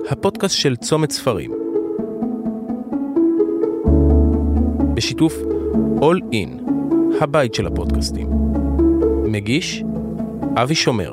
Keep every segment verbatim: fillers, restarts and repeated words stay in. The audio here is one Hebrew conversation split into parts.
הפודקאסט של צומת ספרים. בשיתוף All In, הבית של הפודקאסטים. מגיש אבי שומר.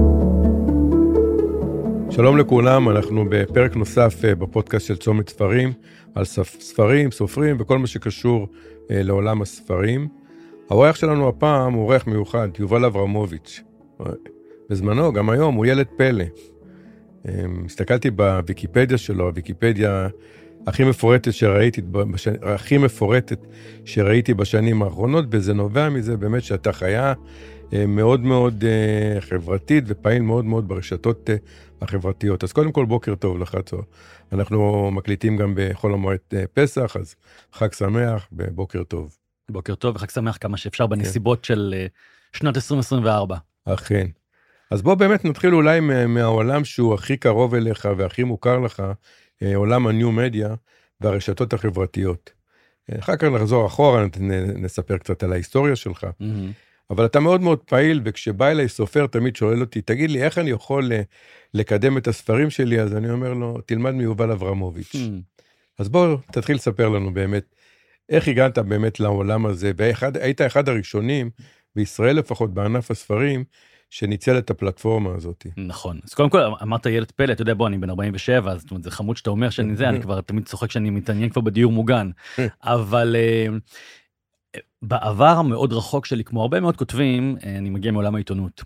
שלום לכולם, אנחנו בפרק נוסף בפודקאסט של צומת ספרים, על ספרים, סופרים וכל מה שקשור לעולם הספרים. האורח שלנו הפעם הוא אורח מיוחד, יובל אברמוביץ'. בזמנו, גם היום, הוא ילד פלא. הסתכלתי בוויקיפדיה שלו, הוויקיפדיה הכי מפורטת שראיתי, הכי מפורטת שראיתי בשנים האחרונות, וזה נובע מזה באמת שאתה חיה מאוד מאוד חברתית, ופעיל מאוד מאוד ברשתות החברתיות. אז קודם כל בוקר טוב לך, צור. אנחנו מקליטים גם בחול המועד פסח, אז חג שמח ובוקר טוב. בוקר טוב וחג שמח כמה שאפשר בנסיבות של שנת עשרים עשרים וארבע. אכן. אז בוא באמת נתחיל אולי מהעולם שהוא הכי קרוב אליך והכי מוכר לך, עולם הניו מדיה והרשתות החברתיות. אחר כך נחזור אחורה, נספר קצת על ההיסטוריה שלך. Mm-hmm. אבל אתה מאוד מאוד פעיל, וכשבא אליי סופר תמיד שואל אותי, תגיד לי איך אני יכול לקדם את הספרים שלי, אז אני אומר לו, תלמד מיובל אברמוביץ'. Mm-hmm. אז בוא תתחיל לספר לנו באמת, איך הגעת באמת לעולם הזה, והיית אחד הראשונים, בישראל לפחות בענף הספרים, שניצל את הפלטפורמה הזאת. נכון. אז קודם כל, אמרת ילד פלא, אתה יודע, בוא, אני בן ארבעים ושבע, אז זאת אומרת, זה חמוד שאתה אומר שאני זה, אני כבר תמיד צוחק שאני מתעניין כבר בדיור מוגן. אבל בעבר המאוד רחוק שלי, כמו הרבה מאוד כותבים, אני מגיע מעולם העיתונות.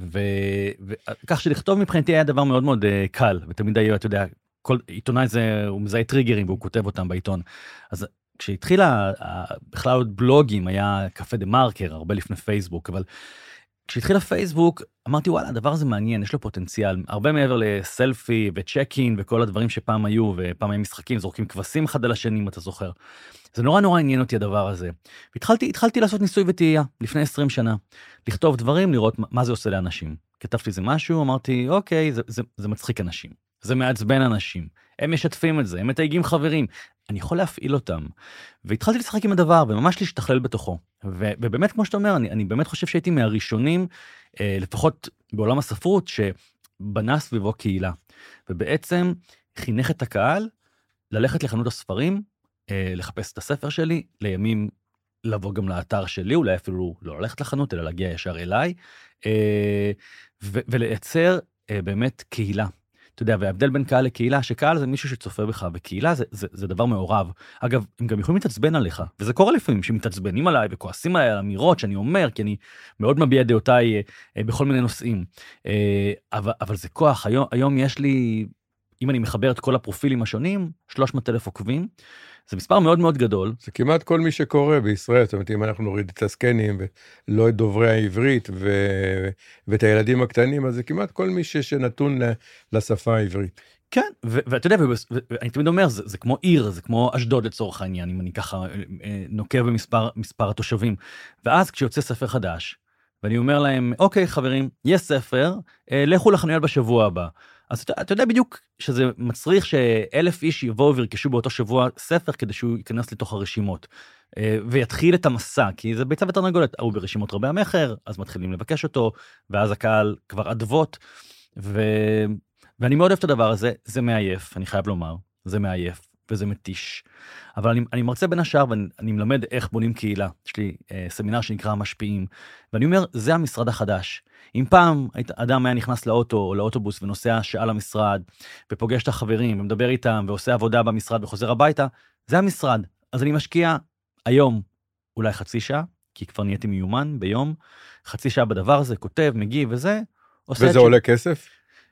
וכך שלכתוב מבחינתי היה דבר מאוד מאוד קל, ותמיד היה, אתה יודע, כל עיתונאי זה, הוא מזהה טריגרים, והוא כותב אותם בעיתון. אז כשהתחילה, בכלל עוד בלוגים, היה קפה דה מרקר, הרבה לפני פייסבוק, אבל כשהתחיל הפייסבוק, אמרתי, וואלה, הדבר הזה מעניין, יש לו פוטנציאל, הרבה מעבר לסלפי וצ'קין וכל הדברים שפעם היו, ופעם היו משחקים, זורקים כבשים אחד על השני, אם אתה זוכר. זה נורא נורא עניין אותי הדבר הזה. והתחלתי, התחלתי לעשות ניסוי וטעייה, לפני עשרים שנה, לכתוב דברים, לראות מה זה עושה לאנשים. כתבתי זה משהו, אמרתי, אוקיי, זה, זה, זה מצחיק אנשים, זה מעצבן אנשים, הם משתפים את זה, הם מתייגים חברים, אני יכול להפעיל אותם. והתחלתי לשחק עם הדבר, וממש להשתכלל בתוכו. ו- ובאמת, כמו שאתה אומר, אני, אני באמת חושב שהייתי מהראשונים, אה, לפחות בעולם הספרות, שבנה סביבו קהילה. ובעצם חינך את הקהל, ללכת לחנות הספרים, אה, לחפש את הספר שלי, לימים לבוא גם לאתר שלי, אולי אפילו לא ללכת לחנות, אלא להגיע ישר אליי, אה, ו- ולייצר אה, באמת קהילה. אתה יודע, וההבדל בין קהל לקהילה, שקהל זה מישהו שצופה בך, וקהילה זה, זה, זה דבר מעורב. אגב, הם גם יכולים להתעצבן עליך, וזה קורה לפעמים, שמתעצבנים עליי וכועסים עליי על אמירות שאני אומר, כי אני מאוד מביע דעותיי אה, אה, בכל מיני נושאים. אה, אבל, אבל זה כוח, היום, היום יש לי, אם אני מחבר את כל הפרופילים השונים, שלוש מאות אלף עוקבים, זה מספר מאוד מאוד גדול. זה כמעט כל מי שקורא בישראל, זאת אומרת, אם אנחנו נוריד את הסקנים, ולא את דוברי העברית, ו... ואת הילדים הקטנים, אז זה כמעט כל מי שנתון לשפה העברית. כן, ואתה יודע, ואני תמיד אומר, זה, זה כמו עיר, זה כמו אשדוד לצורך העניין, אם אני ככה נוקב במספר מספר התושבים. ואז כשיוצא ספר חדש, ואני אומר להם, אוקיי חברים, יש ספר, לכו לחנויות בשבוע הבא. אז אתה, אתה יודע בדיוק שזה מצריך שאלף איש יבואו וירכשו באותו שבוע ספר, כדי שהוא ייכנס לתוך הרשימות, ויתחיל את המסע, כי זה ביצה ותרנגולת, הוא ברשימות רבי המחר, אז מתחילים לבקש אותו, ואז הקהל כבר עדבות, ו... ואני מאוד אוהב את הדבר הזה, זה מעייף, אני חייב לומר, זה מעייף, וזה מתיש. אבל אני, אני מרצה בין השאר, ואני מלמד איך בונים קהילה. יש לי אה, סמינר שנקרא משפיעים, ואני אומר, זה המשרד החדש. אם פעם אדם היה נכנס לאוטו או לאוטובוס ונוסע שעה למשרד, ופוגש את החברים ומדבר איתם, ועושה עבודה במשרד וחוזר הביתה, זה המשרד. אז אני משקיע היום אולי חצי שעה, כי כבר נהייתי מיומן ביום, חצי שעה בדבר הזה, כותב, מגיב וזה. וזה עולה ש... כסף?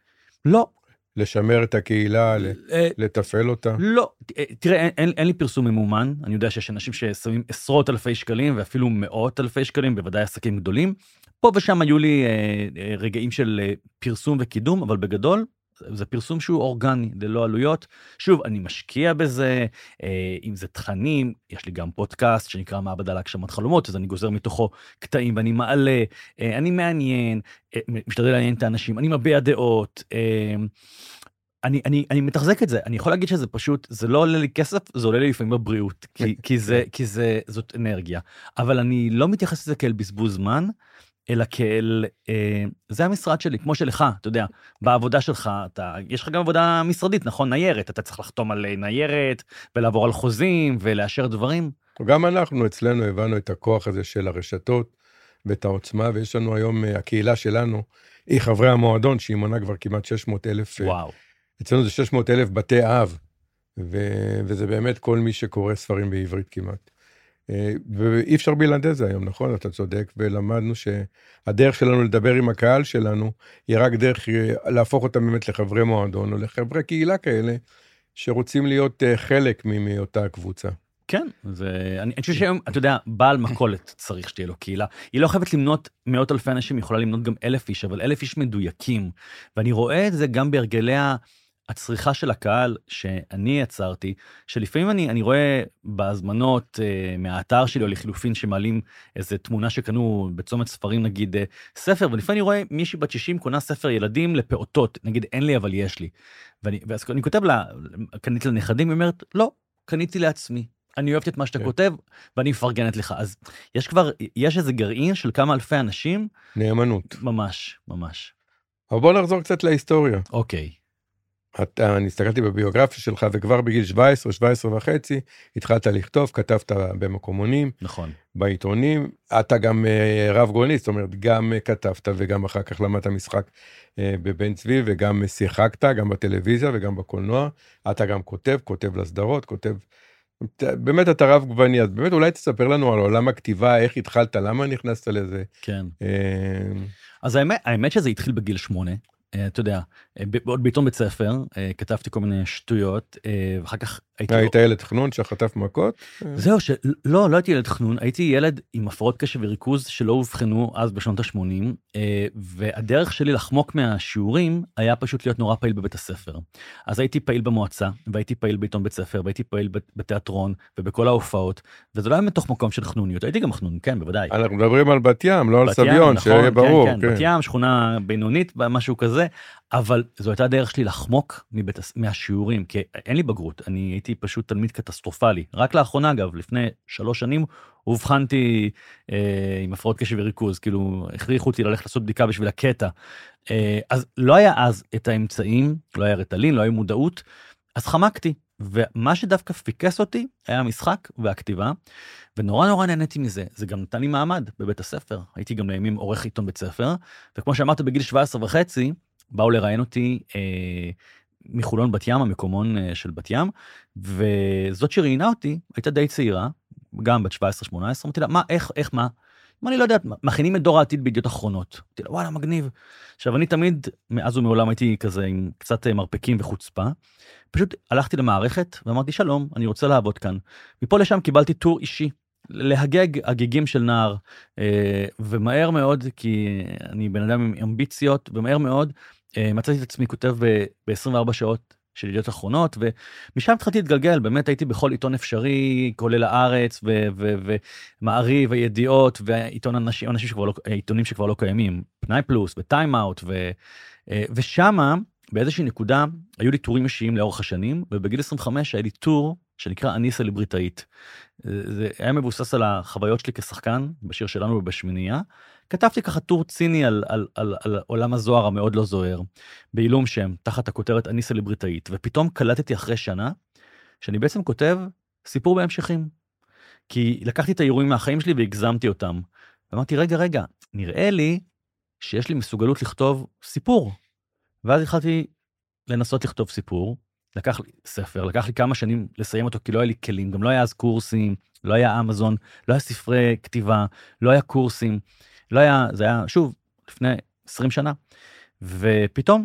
לא. לשמר את הקהילה, לתפעל אותה? לא, תראה, אין, אין, אין לי פרסום ממומן, אני יודע שיש אנשים ששמים עשרות אלפי שקלים, ואפילו מאות אלפי שקלים, בוודאי עסקים גדולים. פה ושם היו לי אה, רגעים של אה, פרסום וקידום, אבל בגדול, זה פרסום שהוא אורגני, ללא עלויות. שוב, אני משקיע בזה, אה, אם זה תכנים, יש לי גם פודקאסט שנקרא מעבדה להגשמת חלומות, אז אני גוזר מתוכו קטעים ואני מעלה, אה, אני מעניין, אה, משתדל לעניין את האנשים, אני מביע דעות, אה, אני, אני, אני מתחזק את זה, אני יכול להגיד שזה פשוט, זה לא עולה לי כסף, זה עולה לי לפעמים בבריאות, כי, כי זה, כי זה, זאת אנרגיה. אבל אני לא מתייחס לזה כאל בזבוז זמן, אלא כאל, אה, זה המשרד שלי, כמו שלך, אתה יודע, בעבודה שלך, אתה, יש לך גם עבודה משרדית, נכון? ניירת, אתה צריך לחתום על ניירת, ולעבור על חוזים, ולאשר דברים. גם אנחנו אצלנו הבנו את הכוח הזה של הרשתות, ואת העוצמה, ויש לנו היום, הקהילה שלנו, היא חברי המועדון, שהיא מונה כבר כמעט שש מאות אלף. וואו. אצלנו זה שש מאות אלף בתי אב, ו- וזה באמת כל מי שקורא ספרים בעברית כמעט. ואי אפשר בלעדי זה היום, נכון? אתה צודק, ולמדנו שהדרך שלנו לדבר עם הקהל שלנו, היא רק דרך להפוך אותם באמת לחברי מועדון, או לחברי קהילה כאלה, שרוצים להיות חלק מאותה קבוצה. כן, זה, אני, אני חושב שהיום, אתה יודע, בעל מכולת צריך שתהיה לו קהילה. היא לא חייבת למנות מאות אלפי אנשים, היא יכולה למנות גם אלף איש, אבל אלף איש מדויקים. ואני רואה את זה גם בהרגלי הצריכה של הקהל שאני יצרתי, שלפעמים אני, אני רואה בהזמנות uh, מהאתר שלי, או לחילופין שמעלים איזו תמונה שקנו בצומת ספרים, נגיד uh, ספר, ולפעמים אני רואה מישהי בת שישים קונה ספר ילדים לפעוטות, נגיד אין לי אבל יש לי. ואני, ואז אני כותב לה, קניתי לנכדים, היא אומרת, לא, קניתי לעצמי. אני אוהבת את מה שאתה כן. כותב, ואני מפרגנת לך. אז יש כבר, יש איזה גרעין של כמה אלפי אנשים. נאמנות. ממש, ממש. אבל בוא נחזור קצת להיסטוריה. אוקיי. אתה, אני הסתכלתי בביוגרפיה שלך, וכבר בגיל שבע עשרה, שבע עשרה וחצי, התחלת לכתוב, כתבת במקומונים. נכון. בעיתונים. אתה גם רב גולניסט, זאת אומרת, גם כתבת, וגם אחר כך למדת משחק בבן צבי, וגם שיחקת, גם בטלוויזיה, וגם בקולנוע. אתה גם כותב, כותב לסדרות, כותב... באמת אתה רב גווני, אז באמת אולי תספר לנו על עולם הכתיבה, איך התחלת, למה נכנסת לזה? כן. אז האמת, האמת שזה התחיל בגיל שמונה, אתה יודע, עוד בעיתון בית ספר, כתבתי כל מיני שטויות, ואחר כך הייתי... היית ילד חנון שחטף מכות? זהו, שלא, לא הייתי ילד חנון, הייתי ילד עם הפרעות קשב וריכוז שלא הובחנו אז בשנות ה-שמונים, והדרך שלי לחמוק מהשיעורים היה פשוט להיות נורא פעיל בבית הספר. אז הייתי פעיל במועצה, והייתי פעיל בעיתון בית ספר, והייתי פעיל בתיאטרון, ובכל ההופעות, וזה לא היה מתוך מקום של חנוניות, הייתי גם חנון, כן, בוודאי. אנחנו מדברים על בת ים, לא על סביון, שיהיה ברור. כן, בת ים, שכונה בינונית, משהו כזה, אבל זו הייתה הדרך שלי לחמוק מבית, מהשיעורים, כי אין לי בגרות, אני הייתי פשוט תלמיד קטסטרופלי. רק לאחרונה, אגב, לפני שלוש שנים, הובחנתי אה, עם הפרעות קשב וריכוז, כאילו, הכריחו אותי ללכת לעשות בדיקה בשביל הקטע. אה, אז לא היה אז את האמצעים, לא היה רטלין, לא היה מודעות, אז חמקתי. ומה שדווקא פיקס אותי, היה המשחק והכתיבה, ונורא נורא נהניתי מזה. זה גם נתן לי מעמד בבית הספר. הייתי גם לימים עורך עיתון בית ספר, וכמו שאמרת, בגיל שבע עשרה וחצי, באו לראיין אותי אה, מחולון בת ים, המקומון אה, של בת ים, וזאת שראיינה אותי, הייתה די צעירה, גם בת שבע עשרה שמונה עשרה, אמרתי לה, מה, איך, איך, מה? מה אני לא יודעת, מכינים את דור העתיד בידיעות אחרונות. אמרתי לה, וואלה, מגניב. עכשיו, אני תמיד, מאז ומעולם הייתי כזה עם קצת מרפקים וחוצפה, פשוט הלכתי למערכת ואמרתי, שלום, אני רוצה לעבוד כאן. מפה לשם קיבלתי טור אישי, להגג הגיגים של נער, ומהר מאוד, כי אני בן אדם עם אמביציות, ומהר מאוד מצאתי את עצמי כותב ב-עשרים וארבע שעות של ידיעות אחרונות, ומשם התחלתי להתגלגל, באמת הייתי בכל עיתון אפשרי, כולל הארץ, ומעריב, וידיעות, ועיתון אנשים, אנשים שכבר לא, עיתונים שכבר לא קיימים, פנאי פלוס, וטיים אאוט, ושמה, באיזושהי נקודה, היו לי טורים אישיים לאורך השנים, ובגיל עשרים וחמש היה לי טור שנקרא אני סלבריטאית. זה היה מבוסס על החוויות שלי כשחקן, בשיר שלנו ובשמינייה. כתבתי ככה טור ציני על, על, על, על עולם הזוהר המאוד לא זוהר, בעילום שם, תחת הכותרת אני סלבריטאית, ופתאום קלטתי אחרי שנה, שאני בעצם כותב סיפור בהמשכים. כי לקחתי את האירועים מהחיים שלי והגזמתי אותם. ואמרתי, רגע, רגע, נראה לי שיש לי מסוגלות לכתוב סיפור. ואז התחלתי לנסות לכתוב סיפור, לקח לי ספר, לקח לי כמה שנים לסיים אותו, כי לא היה לי כלים, גם לא היה אז קורסים, לא היה אמזון, לא היה ספרי כתיבה, לא היה קורסים, לא היה, זה היה, שוב, לפני עשרים שנה, ופתאום,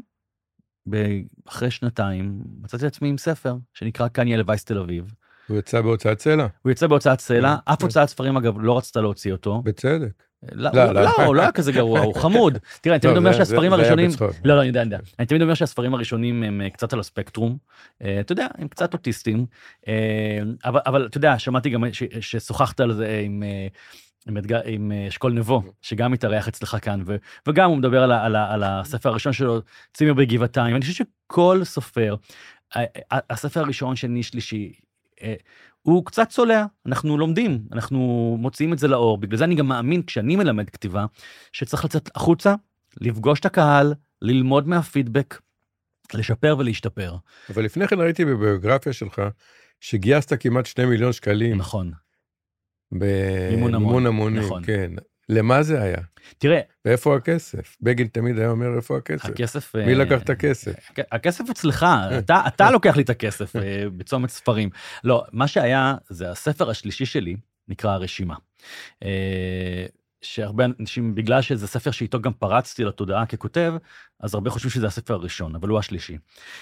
אחרי שנתיים, מצאתי לעצמי עם ספר, שנקרא קניאל וייס תל אביב. הוא יצא בהוצאת סלע. הוא יצא בהוצאת סלע, אף הוצאת ספרים, אגב, לא רצתה להוציא אותו. בצדק. לא, הוא לא היה כזה גרוע, הוא חמוד. תראה, אני תמיד אומר שהספרים הראשונים... לא, לא, אני יודע, אני יודע. אני תמיד אומר שהספרים הראשונים הם קצת על הספקטרום. אתה יודע, הם קצת אוטיסטים. אבל אתה יודע, שמעתי גם ששוחחת על זה עם אשכול נבו, שגם מתארח אצלך כאן, וגם הוא מדבר על הספר הראשון שלו, צימר בגבעתיים. ואני חושב שכל סופר, הספר הראשון, שני, שלישי, הוא קצת צולע, אנחנו לומדים, אנחנו מוציאים את זה לאור, בגלל זה אני גם מאמין, כשאני מלמד כתיבה, שצריך לצאת החוצה, לפגוש את הקהל, ללמוד מהפידבק, לשפר ולהשתפר. אבל לפני כן ראיתי בביוגרפיה שלך, שגייסת כמעט שני מיליון שקלים. נכון. במימון המונים, נכון. כן. למה זה היה? תראה. ואיפה הכסף? בגין תמיד היה אומר, איפה הכסף? הכסף... מי לקח את הכסף? הכסף אצלך, אתה, אתה לוקח לי את הכסף בצומת ספרים. לא, מה שהיה, זה הספר השלישי שלי, נקרא הרשימה. שהרבה אנשים, בגלל שזה ספר שאיתו גם פרצתי לתודעה ככותב, אז הרבה חושבים שזה הספר הראשון, אבל הוא השלישי.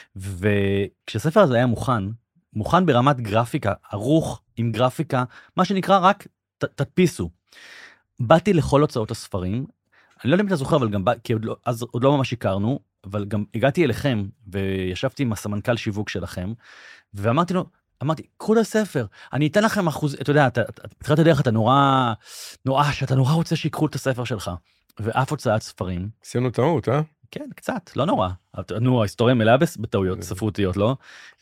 וכשהספר הזה היה מוכן, מוכן ברמת גרפיקה, ערוך עם גרפיקה, מה שנקרא רק ת, תדפיסו. באתי לכל הוצאות הספרים, אני לא יודע אם אתה זוכר, אבל גם בא, כי עוד לא, אז עוד לא ממש הכרנו, אבל גם הגעתי אליכם, וישבתי עם הסמנכ"ל שיווק שלכם, ואמרתי לו, אמרתי, קחו את הספר, אני אתן לכם אחוז, אתה יודע, בתחילת הדרך אתה נורא, נורא, שאתה נורא רוצה שיקחו את הספר שלך, ואף הוצאת ספרים. עשינו טעות, אה? כן, קצת, לא נורא. נו, ההיסטוריה מלאה בטעויות ספרותיות, לא?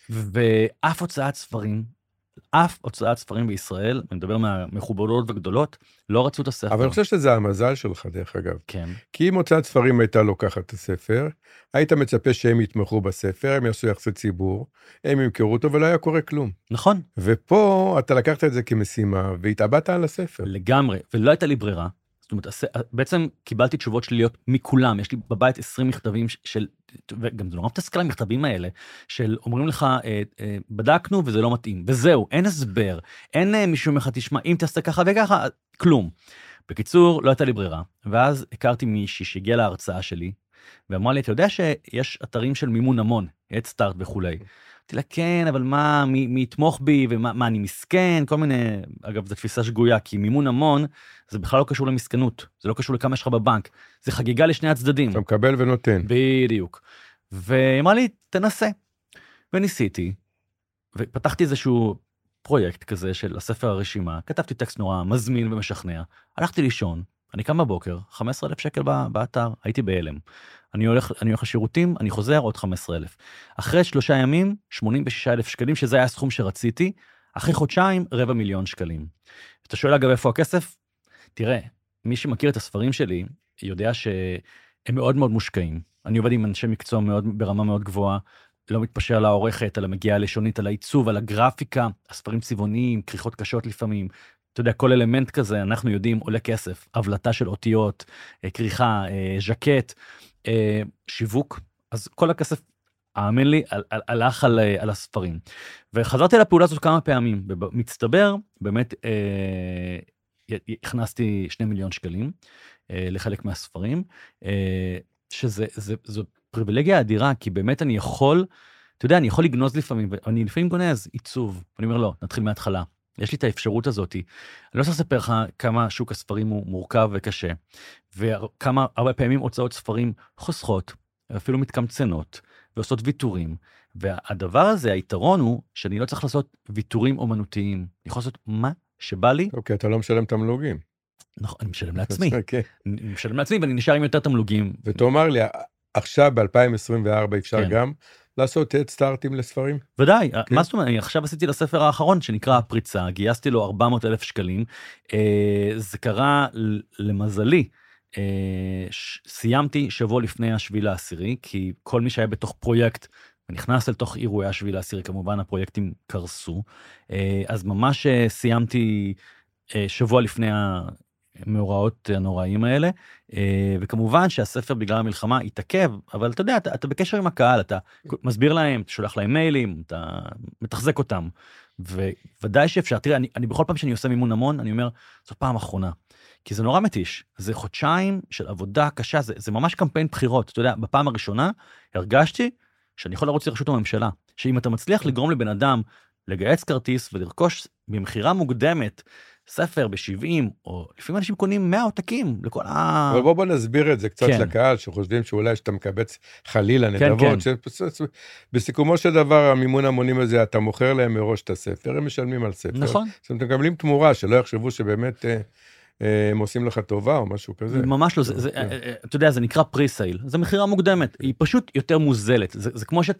ואף הוצאת ספרים, אף הוצאת ספרים בישראל, אני מדבר מהמכובדות וגדולות, לא רצו את הספר. אבל אני חושב שזה המזל שלך, דרך אגב. כן. כי אם הוצאת ספרים הייתה לוקחת את הספר, היית מצפה שהם יתמכו בספר, הם יעשו יחסי ציבור, הם ימכרו אותו, ולא היה קורה כלום. נכון. ופה אתה לקחת את זה כמשימה, והתאבדת על הספר. לגמרי, ולא הייתה לי ברירה. זאת אומרת, בעצם קיבלתי תשובות שליליות מכולם, יש לי בבית עשרים מכתבים של, וגם זה נורא מתסכל המכתבים האלה, של אומרים לך, בדקנו וזה לא מתאים, וזהו, אין הסבר, אין מישהו אחד תשמע, אם תעשה ככה וככה, כלום. בקיצור, לא הייתה לי ברירה, ואז הכרתי מישהי שהגיע להרצאה שלי, ואמרה לי, אתה יודע שיש אתרים של מימון המון, Head Start וכולי. אמרתי לה, כן, אבל מה, מי, מי יתמוך בי, ומה מה, אני מסכן, כל מיני, אגב, זו תפיסה שגויה, כי מימון המון, זה בכלל לא קשור למסכנות, זה לא קשור לכמה יש לך בבנק, זה חגיגה לשני הצדדים. אתה מקבל ונותן. בדיוק. והיא אמרה לי, תנסה. וניסיתי, ופתחתי איזשהו פרויקט כזה של הספר הרשימה, כתבתי טקסט נורא מזמין ומשכנע, הלכתי לישון, אני קם בבוקר, חמישה עשר אלף שקל באתר, הייתי בהלם. אני הולך, אני הולך לשירותים, אני חוזר עוד חמישה עשר אלף. אחרי שלושה ימים, שמונים ושישה אלף שקלים, שזה היה הסכום שרציתי, אחרי חודשיים, רבע מיליון שקלים. אתה שואל אגב איפה הכסף? תראה, מי שמכיר את הספרים שלי, יודע שהם מאוד מאוד מושקעים. אני עובד עם אנשי מקצוע מאוד, ברמה מאוד גבוהה, לא מתפשר על העורכת, על המגיעה הלשונית, על העיצוב, על הגרפיקה, הספרים צבעוניים, כריכות קשות לפעמים. אתה יודע, כל אלמנט כזה, אנחנו יודעים, עולה כסף, הבלטה של אותיות, כריכה, ז'קט, שיווק, אז כל הכסף, האמן לי, הלך על, על הספרים. וחזרתי לפעולה הזאת כמה פעמים, מצטבר, באמת, אה, הכנסתי שני מיליון שקלים אה, לחלק מהספרים, אה, שזה, זה, זו פריבילגיה אדירה, כי באמת אני יכול, אתה יודע, אני יכול לגנוז לפעמים, ואני לפעמים גונז עיצוב, ואני אומר, לא, נתחיל מההתחלה. יש לי את האפשרות הזאת, אני לא צריך לספר לך כמה שוק הספרים הוא מורכב וקשה, וכמה הרבה פעמים הוצאות ספרים חוסכות, אפילו מתקמצנות, ועושות ויתורים, והדבר הזה, היתרון הוא, שאני לא צריך לעשות ויתורים אומנותיים, אני יכול לעשות מה שבא לי. אוקיי, אתה לא משלם תמלוגים. נכון, אני משלם לעצמי, אני משלם לעצמי, ואני נשאר עם יותר תמלוגים. ותאמר לי, עכשיו ב-אלפיים עשרים וארבע אפשר גם לעשות Head Start'ים לספרים? ודאי, מה זאת אומרת, אני עכשיו עשיתי לספר האחרון שנקרא הפריצה, גייסתי לו ארבע מאות אלף שקלים, זה קרה למזלי, סיימתי שבוע לפני השביל העשירי, כי כל מי שהיה בתוך פרויקט, ונכנס לתוך אירועי השביל העשירי, כמובן הפרויקטים קרסו, אז ממש סיימתי שבוע לפני המאורעות הנוראים האלה, וכמובן שהספר בגלל המלחמה התעכב, אבל אתה יודע, אתה, אתה בקשר עם הקהל, אתה מסביר להם, אתה שולח להם מיילים, אתה מתחזק אותם, וודאי שאפשר, תראה, אני, אני בכל פעם שאני עושה מימון המון, אני אומר, זו פעם אחרונה, כי זה נורא מתיש, זה חודשיים של עבודה קשה, זה, זה ממש קמפיין בחירות, אתה יודע, בפעם הראשונה הרגשתי שאני יכול לרוץ לרשות הממשלה, שאם אתה מצליח לגרום לבן אדם לגייס כרטיס ולרכוש במחירה מוקדמת, ספר ב-שבעים, או לפעמים אנשים קונים מאה עותקים לכל ה... אבל בוא בוא נסביר את זה קצת כן. לקהל, שחושבים שאולי שאתה מקבץ חלילה נדבות, כן, כן. שבסיכומו של דבר המימון המונים הזה, אתה מוכר להם מראש את הספר, הם משלמים על ספר. נכון. זאת אומרת, הם מקבלים תמורה, שלא יחשבו שבאמת הם עושים לך טובה או משהו כזה. ממש לא, זה, זה, אתה יודע, זה נקרא פרי-סייל, זה מחירה מוקדמת, היא פשוט יותר מוזלת, זה, זה כמו שאתה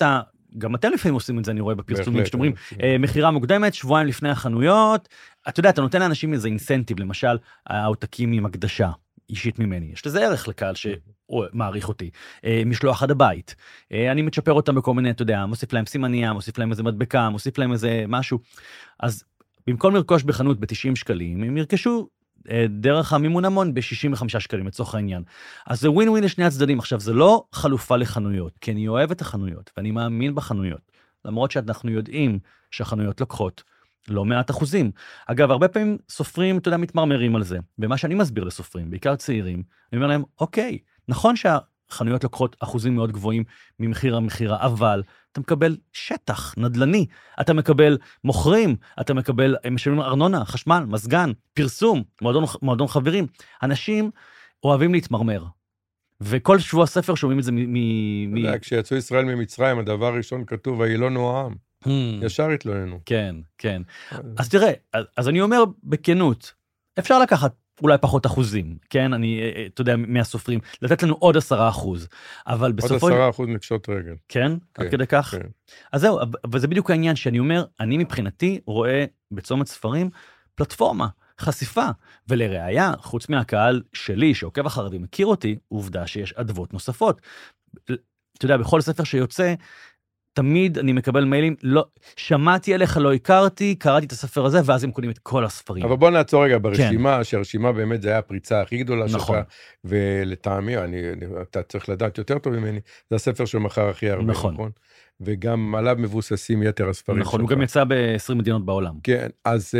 גם אתם לפעמים עושים את זה, אני רואה בפרסומים, בהחלט, שאתם אומרים, כן. אה, מחירה מוקדמת, שבועיים לפני החנויות, אתה יודע, אתה נותן לאנשים איזה אינסנטיב, למשל, העותקים עם הקדשה, אישית ממני, יש לזה ערך לקהל שמעריך אותי, אה, משלוח עד הבית, אה, אני מצ'פר אותם בכל מיני, אתה יודע, מוסיף להם סימניה, מוסיף להם איזה מדבקה, מוסיף להם איזה משהו, אז במקום לרכוש בחנות ב-תשעים שקלים, הם ירכשו דרך המימון המון ב-שישים וחמישה שקלים לצורך העניין. אז זה ווין ווין לשני הצדדים. עכשיו, זה לא חלופה לחנויות, כי אני אוהב את החנויות, ואני מאמין בחנויות, למרות שאנחנו יודעים שהחנויות לוקחות לא מעט אחוזים. אגב, הרבה פעמים סופרים, אתה יודע, מתמרמרים על זה, ומה שאני מסביר לסופרים, בעיקר צעירים, אני אומר להם, אוקיי, נכון שהחנויות לוקחות אחוזים מאוד גבוהים ממחיר המחירה, אבל אתה מקבל שטח נדלני, אתה מקבל מוכרים, אתה מקבל, הם משלמים ארנונה, חשמל, מזגן, פרסום, מועדון, מועדון חברים. אנשים אוהבים להתמרמר. וכל שבוע ספר שומעים את זה מ... מ... אתה יודע, כשיצאו ישראל ממצרים, הדבר הראשון כתוב, הילונו העם. ישר התלוננו. כן, כן. אז תראה, אז אני אומר בכנות, אפשר לקחת אולי פחות אחוזים, כן? אני, אתה יודע, מהסופרים, לתת לנו עוד עשרה אחוז, אבל בסופו... עוד עשרה אחוז מקשות רגל. כן? עד כדי כך? אז זהו, וזה בדיוק העניין שאני אומר, אני מבחינתי רואה בצומת ספרים פלטפורמה, חשיפה, ולראיה, חוץ מהקהל שלי, שעוקב אחריו ומכיר אותי, עובדה שיש אדוות נוספות. אתה יודע, בכל ספר שיוצא, תמיד אני מקבל מיילים, לא, שמעתי עליך, לא הכרתי, קראתי את הספר הזה, ואז הם קונים את כל הספרים. אבל בוא נעצור רגע ברשימה, כן. שהרשימה באמת זה היה הפריצה הכי גדולה נכון. שלך, ולטעמי, אני, אני, אתה צריך לדעת יותר טוב ממני, זה הספר שמכר הכי הרבה, נכון. נכון? וגם עליו מבוססים יתר הספרים נכון, שלך. הוא גם יצא ב-עשרים מדינות בעולם. כן, אז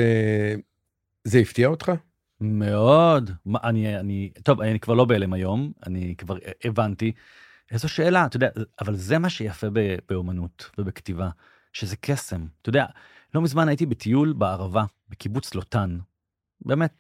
זה הפתיע אותך? מאוד. אני, אני, טוב, אני כבר לא בהלם היום, אני כבר הבנתי, איזו שאלה, אתה יודע, אבל זה מה שיפה באומנות ובכתיבה, שזה קסם. אתה יודע, לא מזמן הייתי בטיול בערבה, בקיבוץ לוטן, באמת,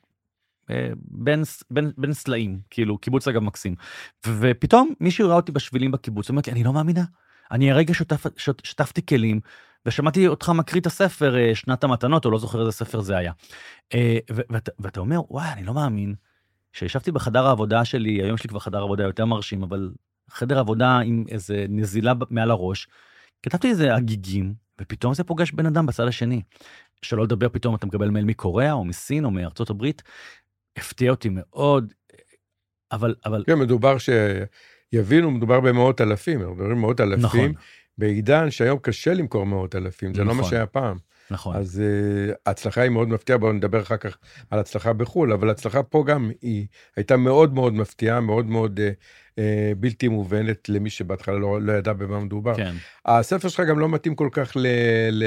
בין, בין, בין סלעים, כאילו, קיבוץ אגב מקסים. ופתאום מישהו ראה אותי בשבילים בקיבוץ, הוא אומר לי, אני לא מאמינה, אני הרגע שותף, שות, שטפתי כלים, ושמעתי אותך מקריא את הספר, שנת המתנות, או לא זוכר איזה ספר זה היה. ואתה, ואתה אומר, וואי, אני לא מאמין, שישבתי בחדר העבודה שלי, היום שלי כבר חדר עבודה יותר מרשים, אבל חדר עבודה עם איזה נזילה מעל הראש, כתבתי איזה הגיגים, ופתאום זה פוגש בן אדם בצד השני, שלא לדבר פתאום אתה מקבל מייל מקוריאה, או מסין, או מארצות הברית, הפתיע אותי מאוד, אבל, אבל... כן, מדובר שיבינו, מדובר במאות אלפים, מדברים מאות אלפים, נכון. בעידן שהיום קשה למכור מאות אלפים, זה נכון. לא מה שהיה פעם. נכון. אז uh, ההצלחה היא מאוד מפתיעה, בואו נדבר אחר כך על הצלחה בחול, אבל ההצלחה פה גם היא הייתה מאוד מאוד מפתיעה, מאוד מאוד uh, uh, בלתי מובנת למי שבהתחלה לא, לא ידע במה מדובר. כן. הספר שלך גם לא מתאים כל כך ל... ל...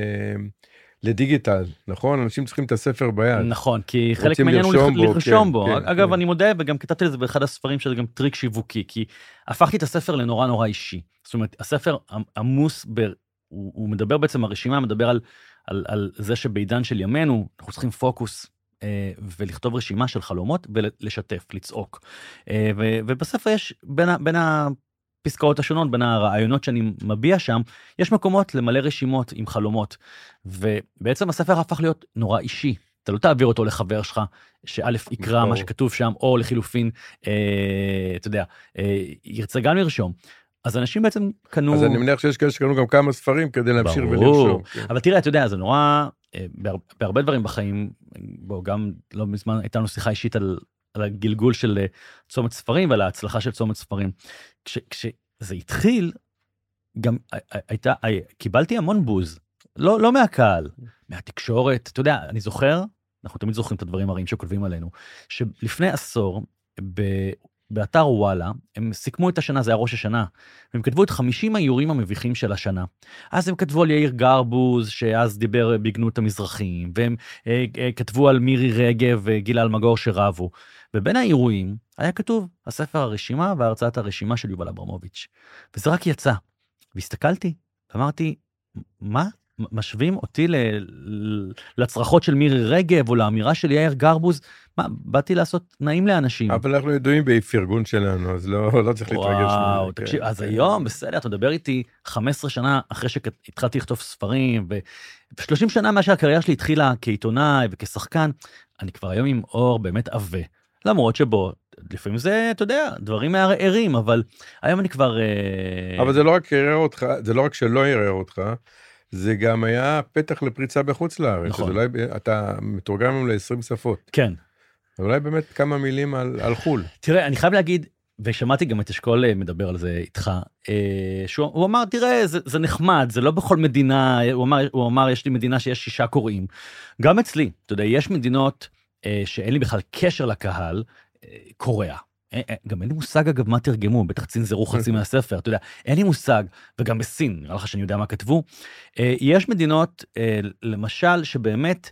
לדיגיטל, נכון? אנשים צריכים את הספר ביד. נכון, כי חלק מהעניין הוא לרשום בו. כן, אגב, כן. אני מודה, וגם כתבתי לזה באחד הספרים שזה גם טריק שיווקי, כי הפכתי את הספר לנורא נורא אישי. זאת אומרת, הספר עמוס, ב... הוא, הוא מדבר בעצם, הרשימה מדבר על, על, על זה שבעידן של ימינו, אנחנו צריכים פוקוס, אה, ולכתוב רשימה של חלומות, ולשתף, לצעוק. אה, ו, ובספר יש בין, בין הפסקאות השונות, בין הרעיונות שאני מביע שם, יש מקומות למלא רשימות עם חלומות, ובעצם הספר הפך להיות נורא אישי. אתה לא תעביר אותו לחבר שלך, שא' יקרא מה שכתוב שם, או לחילופין, אה, אתה יודע, אה, ירצה גם לרשום. אז אנשים בעצם קנו... אז אני מניח שיש כאלה שקנו גם כמה ספרים כדי להמשיך ולרשום. אבל תראה, אתה יודע, זה נורא, בהרבה דברים בחיים, בוא, גם לא מזמן הייתה לנו שיחה אישית על, על הגלגול של צומת ספרים, ועל ההצלחה של צומת ספרים. כש, כשזה התחיל, גם הייתה, קיבלתי המון בוז, לא, לא מהקהל, מהתקשורת, אתה יודע, אני זוכר, אנחנו תמיד זוכרים את הדברים הרעים שכותבים עלינו, שלפני עשור, ב... באתר וואלה, הם סיכמו את השנה, זה היה ראש השנה, והם כתבו את חמישים האיורים המביכים של השנה. אז הם כתבו על יאיר גרבוז, שאז דיבר בגנות המזרחים, והם אה, אה, כתבו על מירי רגב וגילה אלמגור שרבו, ובין האירועים היה כתוב הספר הרשימה והרצאת הרשימה של יובל אברמוביץ'. וזה רק יצא. והסתכלתי, אמרתי, מה? משווים אותי לצרחות של מירי רגב, או לאמירה של יאיר גרבוז, מה, באתי לעשות נעים לאנשים. אבל אנחנו ידועים בפרגון שלנו, אז לא, לא צריך להתרגש. וואו, תקשיב, אז היום, בסדר, אתה מדבר איתי חמש עשרה שנה אחרי שהתחלתי לכתוב ספרים, ו-שלושים שנה מה שהקריירה שלי התחילה כעיתונאי וכשחקן, אני כבר היום עם אור באמת עווה. למרות שבו, לפעמים זה, אתה יודע, דברים מערערים, אבל היום אני כבר... אבל זה לא רק ערער אותך, זה לא רק שלא ערער אותך, זה גם היה פתח לפריצה בחוץ לארץ. נכון. אולי אתה מתורגם ל-עשרים שפות. כן. אולי באמת כמה מילים על, על חול. תראה, אני חייב להגיד, ושמעתי גם את אשכול מדבר על זה איתך, שהוא הוא אמר, תראה, זה, זה נחמד, זה לא בכל מדינה, הוא אמר, הוא אמר, יש לי מדינה שיש שישה קוראים. גם אצלי, אתה יודע, יש מדינות שאין לי בכלל קשר לקהל, קוריאה. גם אין לי מושג, אגב, מה תרגמו, בטח צנזרו חצי מהספר, אתה יודע, אין לי מושג, וגם בסין, נראה לך שאני יודע מה כתבו. יש מדינות, למשל, שבאמת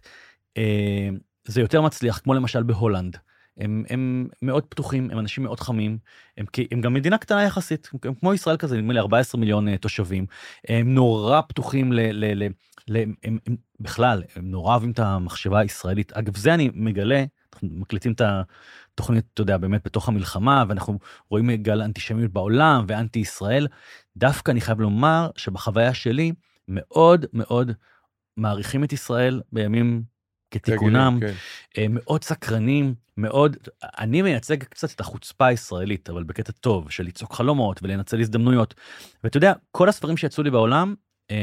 זה יותר מצליח, כמו למשל בהולנד. הם, הם מאוד פתוחים, הם אנשים מאוד חמים, הם, הם גם מדינה קטנה יחסית, הם כמו ישראל כזה, נדמה לי ארבעה עשר מיליון תושבים, הם נורא פתוחים ל... ל, ל, ל הם, הם, בכלל, הם נורא אוהבים את המחשבה הישראלית. אגב, זה אני מגלה, אנחנו מקליטים את התוכנית, אתה יודע, באמת בתוך המלחמה, ואנחנו רואים גל אנטישמיות בעולם, ואנטי ישראל. דווקא אני חייב לומר שבחוויה שלי, מאוד מאוד מעריכים את ישראל בימים כתיקונם, כן. מאוד סקרנים, מאוד, אני מייצג קצת את החוצפה הישראלית, אבל בקטע טוב, של ליצוק חלומות ולנצל הזדמנויות. ואתה יודע, כל הספרים שיצאו לי בעולם,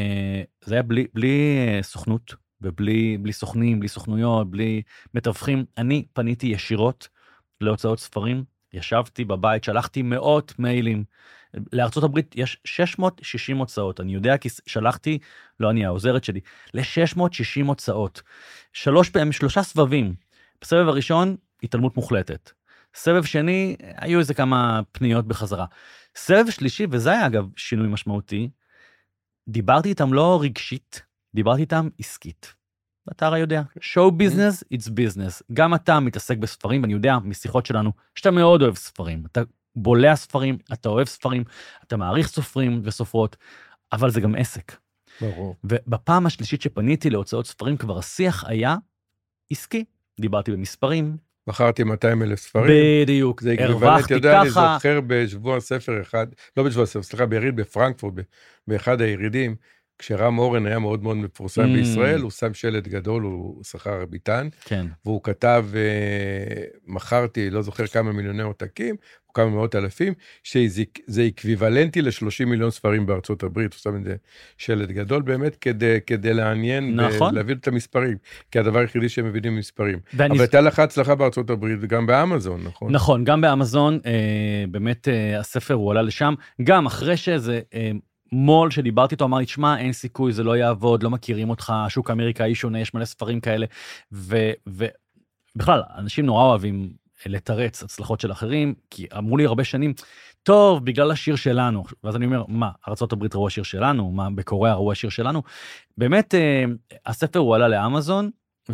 זה היה בלי, בלי סוכנות, ובלי בלי סוכנים, בלי סוכנויות, בלי מתווכים. אני פניתי ישירות להוצאות ספרים, ישבתי בבית, שלחתי מאות מיילים. לארצות הברית יש שש מאות ושישים הוצאות, אני יודע כי שלחתי, לא אני, העוזרת שלי, ל-שש מאות ושישים הוצאות. שלוש פעמים, שלושה סבבים. בסבב הראשון, התעלמות מוחלטת. סבב שני, היו איזה כמה פניות בחזרה. סבב שלישי, וזה היה אגב שינוי משמעותי, דיברתי איתם לא רגשית, דיברתי איתם עסקית. אתה הרי יודע, show business, it's business. גם אתה מתעסק בספרים, ואני יודע משיחות שלנו, שאתה מאוד אוהב ספרים. אתה בולע ספרים, אתה אוהב ספרים, אתה מעריך סופרים וסופרות, אבל זה גם עסק. ברור. ובפעם השלישית שפניתי להוצאות ספרים, כבר השיח היה עסקי. דיברתי במספרים. בחרתי מאתיים אלף ספרים. בדיוק. זה הרווחתי ככה. אני זוכר בשבוע ספר אחד, לא בשבוע ספר, סליחה, ביריד בפרנקפורט, באחד הירידים, כשרם אורן היה מאוד מאוד מפורסם mm. בישראל, הוא שם שלט גדול, הוא שכר ביטן, כן. והוא כתב, uh, מכרתי, לא זוכר כמה מיליוני עותקים, או כמה מאות אלפים, שזה אקוויוולנטי ל-שלושים מיליון ספרים בארצות הברית, הוא שם את זה שלט גדול באמת, כדי, כדי לעניין, נכון. ולהביא את המספרים, כי הדבר היחידי שהם מבינים מספרים. ואני... אבל הייתה לך הצלחה בארצות הברית, וגם באמזון, נכון? נכון, גם באמזון, אה, באמת אה, הספר הוא עלה לשם, גם אחרי שזה... אה, מול שדיברתי איתו, אמר לי, תשמע, אין סיכוי, זה לא יעבוד, לא מכירים אותך, השוק האמריקאי שונה, יש מלא ספרים כאלה, ובכלל, אנשים נורא אוהבים לתרץ הצלחות של אחרים, כי אמרו לי הרבה שנים, טוב, בגלל השיר שלנו, ואז אני אומר, מה, ארצות הברית ראו השיר שלנו, מה, בקוריאה ראו השיר שלנו, באמת, הספר הוא עלה לאמזון,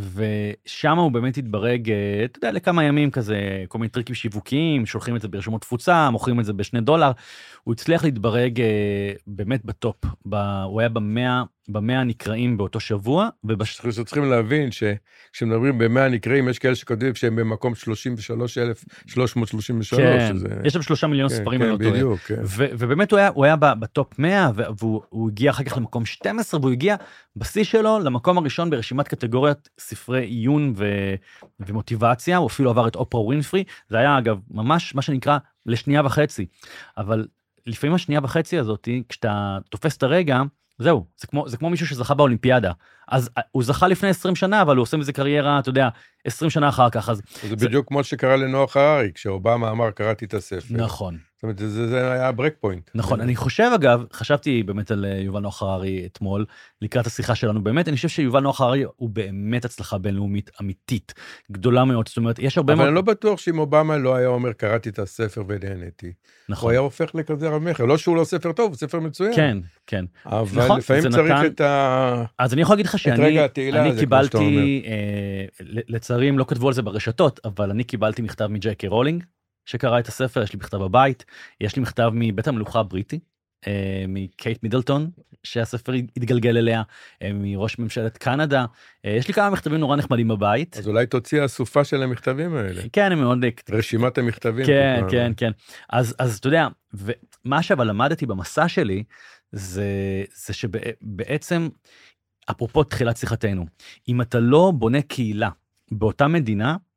ושם הוא באמת התברג, אתה יודע, לכמה ימים כזה, כל מיני טריקים שיווקיים, שולחים את זה ברשומות תפוצה, מוכרים את זה בשני דולר, הוא הצליח להתברג באמת בטופ, ב, הוא היה במאה, במאה הנקראים באותו שבוע, ובש... צריכים להבין שכשמדברים במאה הנקראים, יש כאלה שכותבים שהם במקום שלושים ושלושה אלף שלוש מאות שלושים ושלוש. כן, שזה... יש שם שלושה מיליון כן, ספרים, כן, אני לא טועה. בדיוק, כן. ו- ובאמת הוא היה, הוא היה בטופ מאה, והוא הוא הגיע אחר כך למקום שתים עשרה, והוא הגיע בשיא שלו למקום הראשון ברשימת קטגוריית ספרי עיון ו- ומוטיבציה, הוא אפילו עבר את אופרה ווינפרי, זה היה אגב ממש מה שנקרא לשנייה וחצי, אבל לפעמים השנייה וחצי הזאת, כשאתה תופס את הרגע, זהו, זה כמו, זה כמו מישהו שזכה באולימפיאדה, אז הוא זכה לפני עשרים שנה, אבל הוא עושה מזה קריירה, אתה יודע, עשרים שנה אחר כך, אז... זה בדיוק כמו שקרה לנוח הררי, כשאובמה אמר, קראתי את הספר. נכון. זאת אומרת, זה, זה היה ברק פוינט. נכון, אני חושב אגב, חשבתי באמת על יובל נוח הררי אתמול, לקראת השיחה שלנו, באמת, אני חושב שיובל נוח הררי הוא באמת הצלחה בינלאומית אמיתית, גדולה מאוד, זאת אומרת, יש הרבה אבל מאוד... אני לא בטוח שאם אובמה לא היה אומר, קראתי את הספר ונהניתי. נכון. הוא היה הופך לכזה רב מכר, לא שהוא לא ספר טוב, הוא ספר מצוין. כן, כן. אבל נכון, לפעמים צריך נתן... את ה... אז אני יכול להגיד לך שאני אני קיבלתי, אה, לצערים לא כתבו על זה ברשתות, אבל אני קיבלתי מכתב מג'יי קיי רולינג, שקרא את הספר, יש לי מכתב בבית, יש לי מכתב מבית המלוכה הבריטי, אה, מקייט מידלטון, שהספר התגלגל אליה, אה, מראש ממשלת קנדה, אה, יש לי כמה מכתבים נורא נחמדים בבית. אז אולי תוציא הסופה של המכתבים האלה. כן, הם מאוד... רשימת המכתבים. כן, כן, כן. אז, אז אתה יודע, ומה שאבל למדתי במסע שלי, זה, זה שבעצם, אפרופו תחילת שיחתנו, אם אתה לא בונה קהילה באותה מדינה,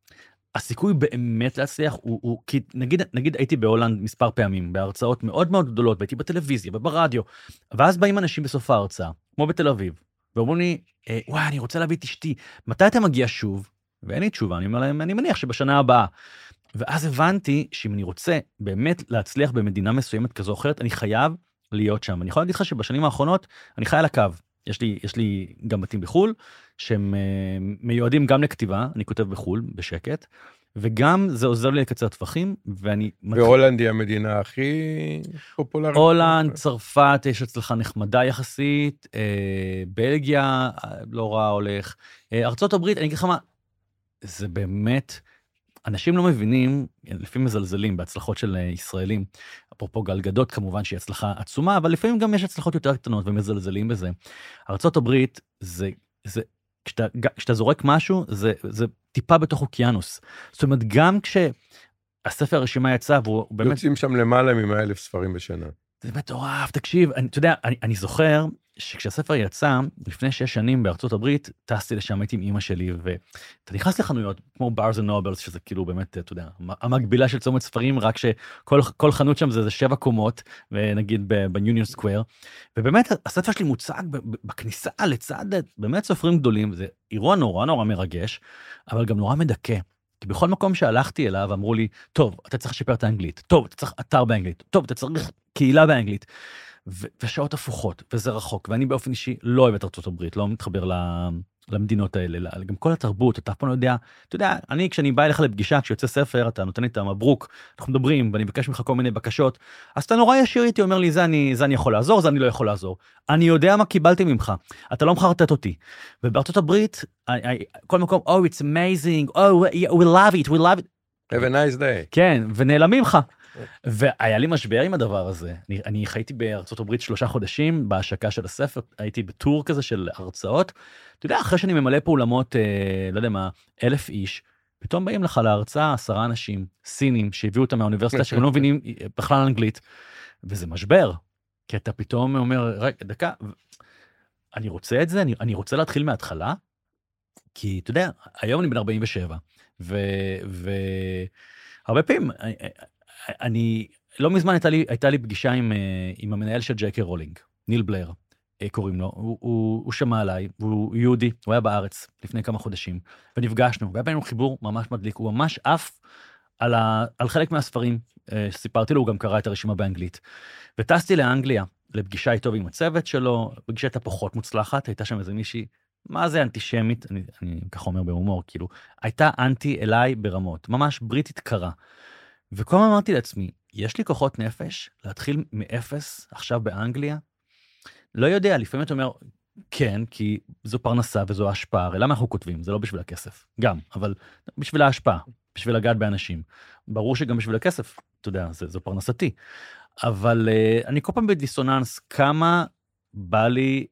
הסיכוי באמת להצליח הוא, הוא כי נגיד, נגיד הייתי בהולנד מספר פעמים, בהרצאות מאוד מאוד גדולות, והייתי בטלוויזיה וברדיו, ואז באים אנשים בסוף ההרצאה, כמו בתל אביב, ואומרים לי, וואי, אני רוצה להביא את אשתי, מתי אתה מגיע שוב? ואין לי תשובה, אני אומר להם, אני מניח שבשנה הבאה. ואז הבנתי שאם אני רוצה באמת להצליח במדינה מסוימת כזו או אחרת, אני חייב להיות שם. אני יכול להגיד לך שבשנים האחרונות, אני חי על הקו. יש לי, יש לי גם בתים בחול, שהם מיועדים גם לכתיבה, אני כותב בחול, בשקט, וגם זה עוזר לי לקצר טווחים, ואני... והולנד היא המדינה הכי פופולרית. הולנד, צרפת, יש הצלחה נחמדה יחסית, בלגיה, לא רע הולך, ארצות הברית, אני אגיד לך מה, זה באמת, אנשים לא מבינים, לפעמים מזלזלים בהצלחות של ישראלים, אפרופו גלגדות כמובן שהיא הצלחה עצומה, אבל לפעמים גם יש הצלחות יותר קטנות ומזלזלים בזה. ארצות הברית, זה, זה, כשאתה, כשאתה זורק משהו, זה, זה טיפה בתוך אוקיינוס. זאת אומרת, גם כשהספר הרשימה יצא, והוא באמת... יוצאים שם למעלה מ-מאה אלף ספרים בשנה. זה מטורף, תקשיב, אני, אתה יודע, אני, אני זוכר שכשהספר יצא, לפני שש שנים בארצות הברית, טסתי לשם, הייתי עם אמא שלי, ואתה נכנס לחנויות, כמו Barnes and Nobles, שזה כאילו באמת, אתה יודע, המקבילה של צומת ספרים, רק שכל כל חנות שם זה, זה שבע קומות, ונגיד ב-Union Square, ובאמת הספר שלי מוצג בכניסה לצד, באמת סופרים גדולים, זה אירוע נורא נורא מרגש, אבל גם נורא מדכא. כי בכל מקום שהלכתי אליו, אמרו לי, טוב, אתה צריך לשפר את האנגלית, טוב, אתה צריך אתר באנגלית, טוב, אתה צריך קהילה באנגלית, ו- ושעות הפוכות, וזה רחוק, ואני באופן אישי לא אוהב את ארצות הברית, לא מתחבר ל- למדינות האלה, גם כל התרבות, אתה אף פעם לא יודע, אתה יודע, אני כשאני בא אליך לפגישה, כשיוצא ספר, אתה נותן לי את המברוק, אנחנו מדברים, ואני מבקש ממך כל מיני בקשות, אז אתה נורא ישיר איתי, אומר לי, זה אני, זה אני יכול לעזור, זה אני לא יכול לעזור. אני יודע מה קיבלתי ממך, אתה לא מחרטט אותי. ובארצות הברית, I, I, כל מקום, oh, it's amazing, oh, we love it, we love it. Have a nice day. כן, ונעלמים לך. והיה לי משבר עם הדבר הזה. אני, אני חייתי בארצות הברית שלושה חודשים, בהשקה של הספר, הייתי בטור כזה של הרצאות. אתה יודע, אחרי שאני ממלא פה אולמות, אה, לא יודע מה, אלף איש, פתאום באים לך להרצאה עשרה אנשים, סינים, שהביאו אותם מהאוניברסיטה, שהם לא מבינים בכלל אנגלית, וזה משבר. כי אתה פתאום אומר, רגע, דקה, אני רוצה את זה, אני, אני רוצה להתחיל מההתחלה, כי אתה יודע, היום אני בן ארבעים ושבע, ו... ו... הרבה פעמים, אני, אני, לא מזמן הייתה לי, הייתה לי פגישה עם, עם המנהל של ג'יי קיי רולינג, ניל בלר, קוראים לו, הוא, הוא, הוא שמע עליי, הוא יהודי, הוא היה בארץ לפני כמה חודשים, ונפגשנו, והיה בינינו חיבור ממש מדליק, הוא ממש עף על, ה, על חלק מהספרים, סיפרתי לו, הוא גם קרא את הרשימה באנגלית, וטסתי לאנגליה, לפגישה איתו ועם הצוות שלו, פגישה הייתה פחות מוצלחת, הייתה שם איזה מישהי, מה זה אנטישמית, אני, אני ככה אומר בהומור, כאילו, הייתה אנטי אליי ברמות, ממש בריטית קרה. וכל מה אמרתי לעצמי, יש לי כוחות נפש להתחיל מאפס עכשיו באנגליה? לא יודע, לפעמים אתה אומר, כן, כי זו פרנסה וזו השפעה, הרי למה אנחנו כותבים? זה לא בשביל הכסף, גם, אבל בשביל ההשפעה, בשביל לגעת באנשים. ברור שגם בשביל הכסף, אתה יודע, זה, זו פרנסתי. אבל uh, אני כל פעם בדיסוננס, כמה בא לי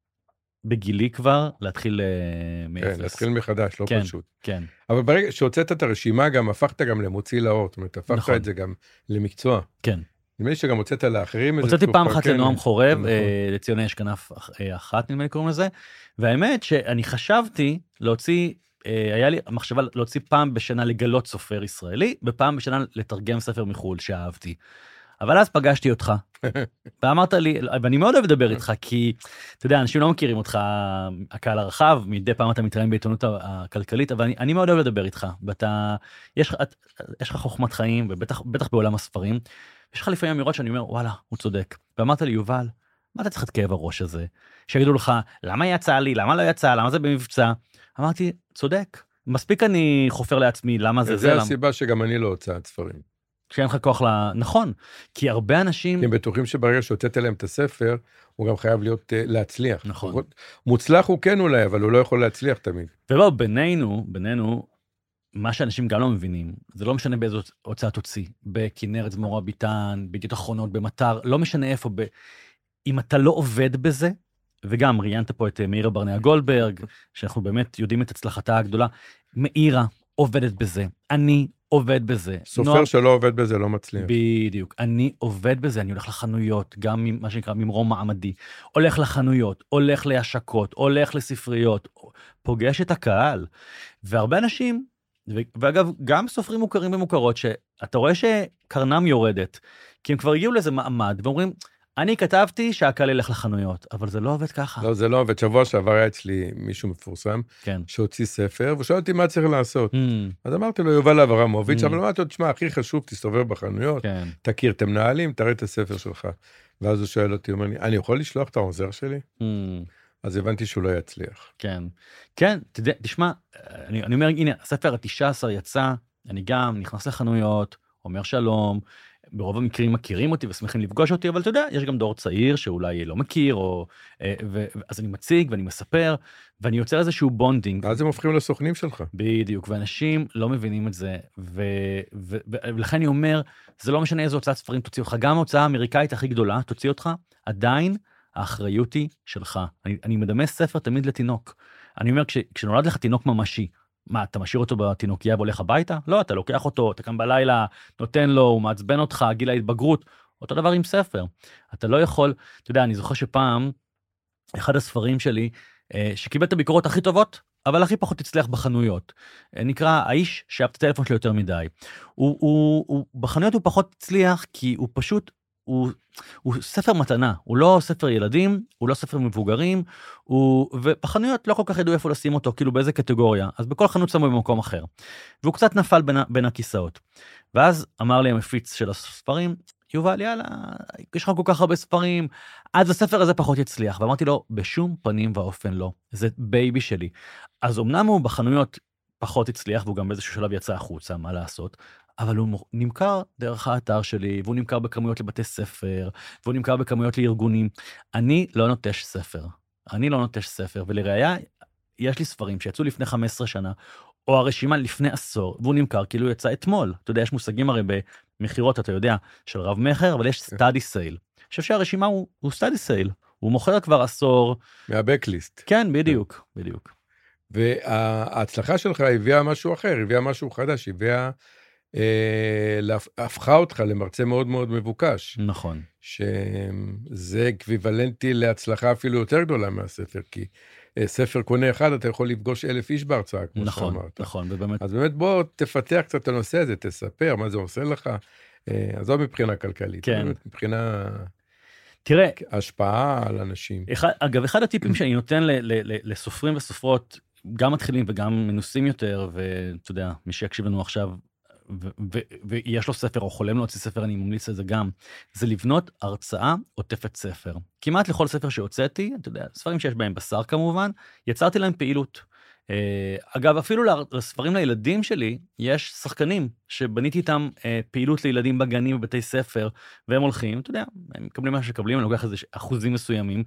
בגילי כבר להתחיל uh, מאפס. כן, להתחיל מחדש, לא כן, פשוט. כן. אבל ברגע שהוצאת את הרשימה, גם הפכת גם למוציא לאור, זאת אומרת, הפכת נכון. את זה גם למקצוע. כן. נדמה לי שגם הוצאת לאחרים. הוצאתי פעם אחת כן, לנועם חורב, נכון. uh, לציוני יש כנף אחת, נדמה לי קוראים לזה, והאמת שאני חשבתי להוציא, uh, היה לי מחשבה להוציא פעם בשנה לגלות סופר ישראלי, ופעם בשנה לתרגם ספר מחול שאהבתי. אבל אז פגשתי אותך, ואמרת לי, ואני מאוד אוהב לדבר איתך, כי, אתה יודע, אנשים לא מכירים אותך, הקהל הרחב, מדי פעם אתה מתראיין בעיתונות הכלכלית, אבל אני, אני מאוד אוהב לדבר איתך, ואתה, יש, יש לך חוכמת חיים, ובטח, בטח בעולם הספרים, יש לך לפעמים אמירות שאני אומר, וואלה, הוא צודק. ואמרת לי, יובל, מה אתה צריך את כאב הראש הזה? שיגידו לך, למה יצא לי, למה לא יצא, למה זה במבצע? אמרתי, צודק, מספיק אני חופר לעצמי, למה זה זה? זה הסיבה שגם אני לא הוצאת ספרים. כשאין לך כוח ל... נכון, כי הרבה אנשים... כי הם בטוחים שברגע שהוצאת להם את הספר, הוא גם חייב להיות, להצליח. נכון. מוצלח הוא כן אולי, אבל הוא לא יכול להצליח תמיד. ובואו, בינינו, בינינו, מה שאנשים גם לא מבינים, זה לא משנה באיזו הוצאה תוציא, בכנרת זמורה ביטן, בידיעות אחרונות, במטר, לא משנה איפה, ב... אם אתה לא עובד בזה, וגם ראיינת פה את מאירה ברנע גולדברג, שאנחנו באמת יודעים את הצלחתה הגדולה, מאירה עובדת בזה, אני עובד בזה. סופר נוער... שלא עובד בזה לא מצליח. בדיוק, אני עובד בזה, אני הולך לחנויות, גם מה שנקרא ממרום מעמדי, הולך לחנויות, הולך להשקות, הולך לספריות, פוגש את הקהל, והרבה אנשים ואגב, גם סופרים מוכרים ומוכרות, שאתה רואה שקרנם יורדת, כי הם כבר הגיעו לאיזה מעמד, ואומרים, אני כתבתי שהקהל ילך לחנויות, אבל זה לא עובד ככה. לא, זה לא עובד. שבוע שעבר היה אצלי מישהו מפורסם, כן. שהוציא ספר, ושאל אותי מה צריך לעשות. Mm. אז אמרתי לו, יובל אברמוביץ', Mm. אבל אמרתי לו, תשמע, הכי חשוב, תסתובב בחנויות, כן. תכיר את המנהלים, תראה את הספר שלך. ואז הוא שואל אותי, הוא אומר לי, אני יכול לשלוח את העוזר שלי? Mm. אז הבנתי שהוא לא יצליח. כן. כן, תדע, תשמע, אני, אני אומר, הנה, הספר ה-תשע עשרה יצא, אני גם נכנס לחנויות, אומר שלום, ברוב המקרים מכירים אותי ושמחים לפגוש אותי, אבל אתה יודע, יש גם דור צעיר שאולי לא מכיר, או, ו, אז אני מציג ואני מספר, ואני יוצר איזשהו בונדינג. אז הם הופכים לסוכנים שלך. בדיוק, ואנשים לא מבינים את זה, ו, ו, ו, ולכן אני אומר, זה לא משנה איזו הוצאת ספרים תוציא אותך, גם ההוצאה האמריקאית הכי גדולה תוציא אותך, עדיין האחריות היא שלך. אני, אני מדמה ספר תמיד לתינוק. אני אומר, כש, כשנולד לך תינוק ממשי, מה, אתה משאיר אותו בתינוקיה והולך הביתה? לא, אתה לוקח אותו, אתה קם בלילה, נותן לו, הוא מעצבן אותך, גיל ההתבגרות, אותו דבר עם ספר. אתה לא יכול, אתה יודע, אני זוכר שפעם, אחד הספרים שלי, שקיבל את הביקורות הכי טובות, אבל הכי פחות הצליח בחנויות, נקרא האיש שאהב את הטלפון שלו יותר מדי. הוא, הוא, הוא, בחנויות הוא פחות הצליח, כי הוא פשוט, הוא, הוא ספר מתנה, הוא לא ספר ילדים, הוא לא ספר מבוגרים, הוא, ובחנויות לא כל כך ידעו איפה לשים אותו, כאילו באיזה קטגוריה, אז בכל חנות שמו במקום אחר. והוא קצת נפל בין, בין הכיסאות. ואז אמר לי המפיץ של הספרים, יובל, יאללה, יש לך כל כך הרבה ספרים, אז הספר הזה פחות יצליח. ואמרתי לו, בשום פנים ואופן לא, זה בייבי שלי. אז אמנם הוא בחנויות פחות הצליח, והוא גם באיזשהו שלב יצא החוצה, מה לעשות, אבל הוא נמכר דרך האתר שלי, והוא נמכר בכמויות לבתי ספר, והוא נמכר בכמויות לארגונים. אני לא נוטש ספר. אני לא נוטש ספר, ולראיה, יש לי ספרים שיצאו לפני חמש עשרה שנה, או הרשימה לפני עשור, והוא נמכר כאילו הוא יצא אתמול. אתה יודע, יש מושגים הרי במחירות, אתה יודע, של רב מחר, אבל יש סטאדי סייל. אני חושב שהרשימה הוא, הוא סטאדי סייל. הוא מוכר כבר עשור. מהבקליסט. כן, בדיוק, בדיוק. וההצלחה שלך הביאה משהו אחר, הביאה משהו חדש, הביאה, אה, הפכה אותך למרצה מאוד מאוד מבוקש. נכון. שזה אקוויוולנטי להצלחה אפילו יותר גדולה מהספר, כי ספר קונה אחד, אתה יכול לפגוש אלף איש בהרצאה, כמו נכון, שאמרת. נכון, ובאמת. אז באמת בוא תפתח קצת את הנושא הזה, תספר מה זה עושה לך, אז לא מבחינה כלכלית, כן. באמת מבחינה... תראה, השפעה על אנשים. אחד, אגב, אחד הטיפים שאני נותן ל, ל, ל, לסופרים וסופרות, גם מתחילים וגם מנוסים יותר, ואתה יודע, מי שיקשיב לנו עכשיו, ו, ו, ויש לו ספר או חולם להוציא ספר, אני ממליץ לזה גם, זה לבנות הרצאה עוטפת ספר. כמעט לכל ספר שהוצאתי, אתה יודע, ספרים שיש בהם בשר כמובן, יצרתי להם פעילות. אגב, אפילו לספרים לילדים שלי, יש שחקנים שבניתי איתם פעילות לילדים בגנים ובתי ספר, והם הולכים, אתה יודע, הם מקבלים מה שקבלים, אני לוקח איזה אחוזים מסוימים.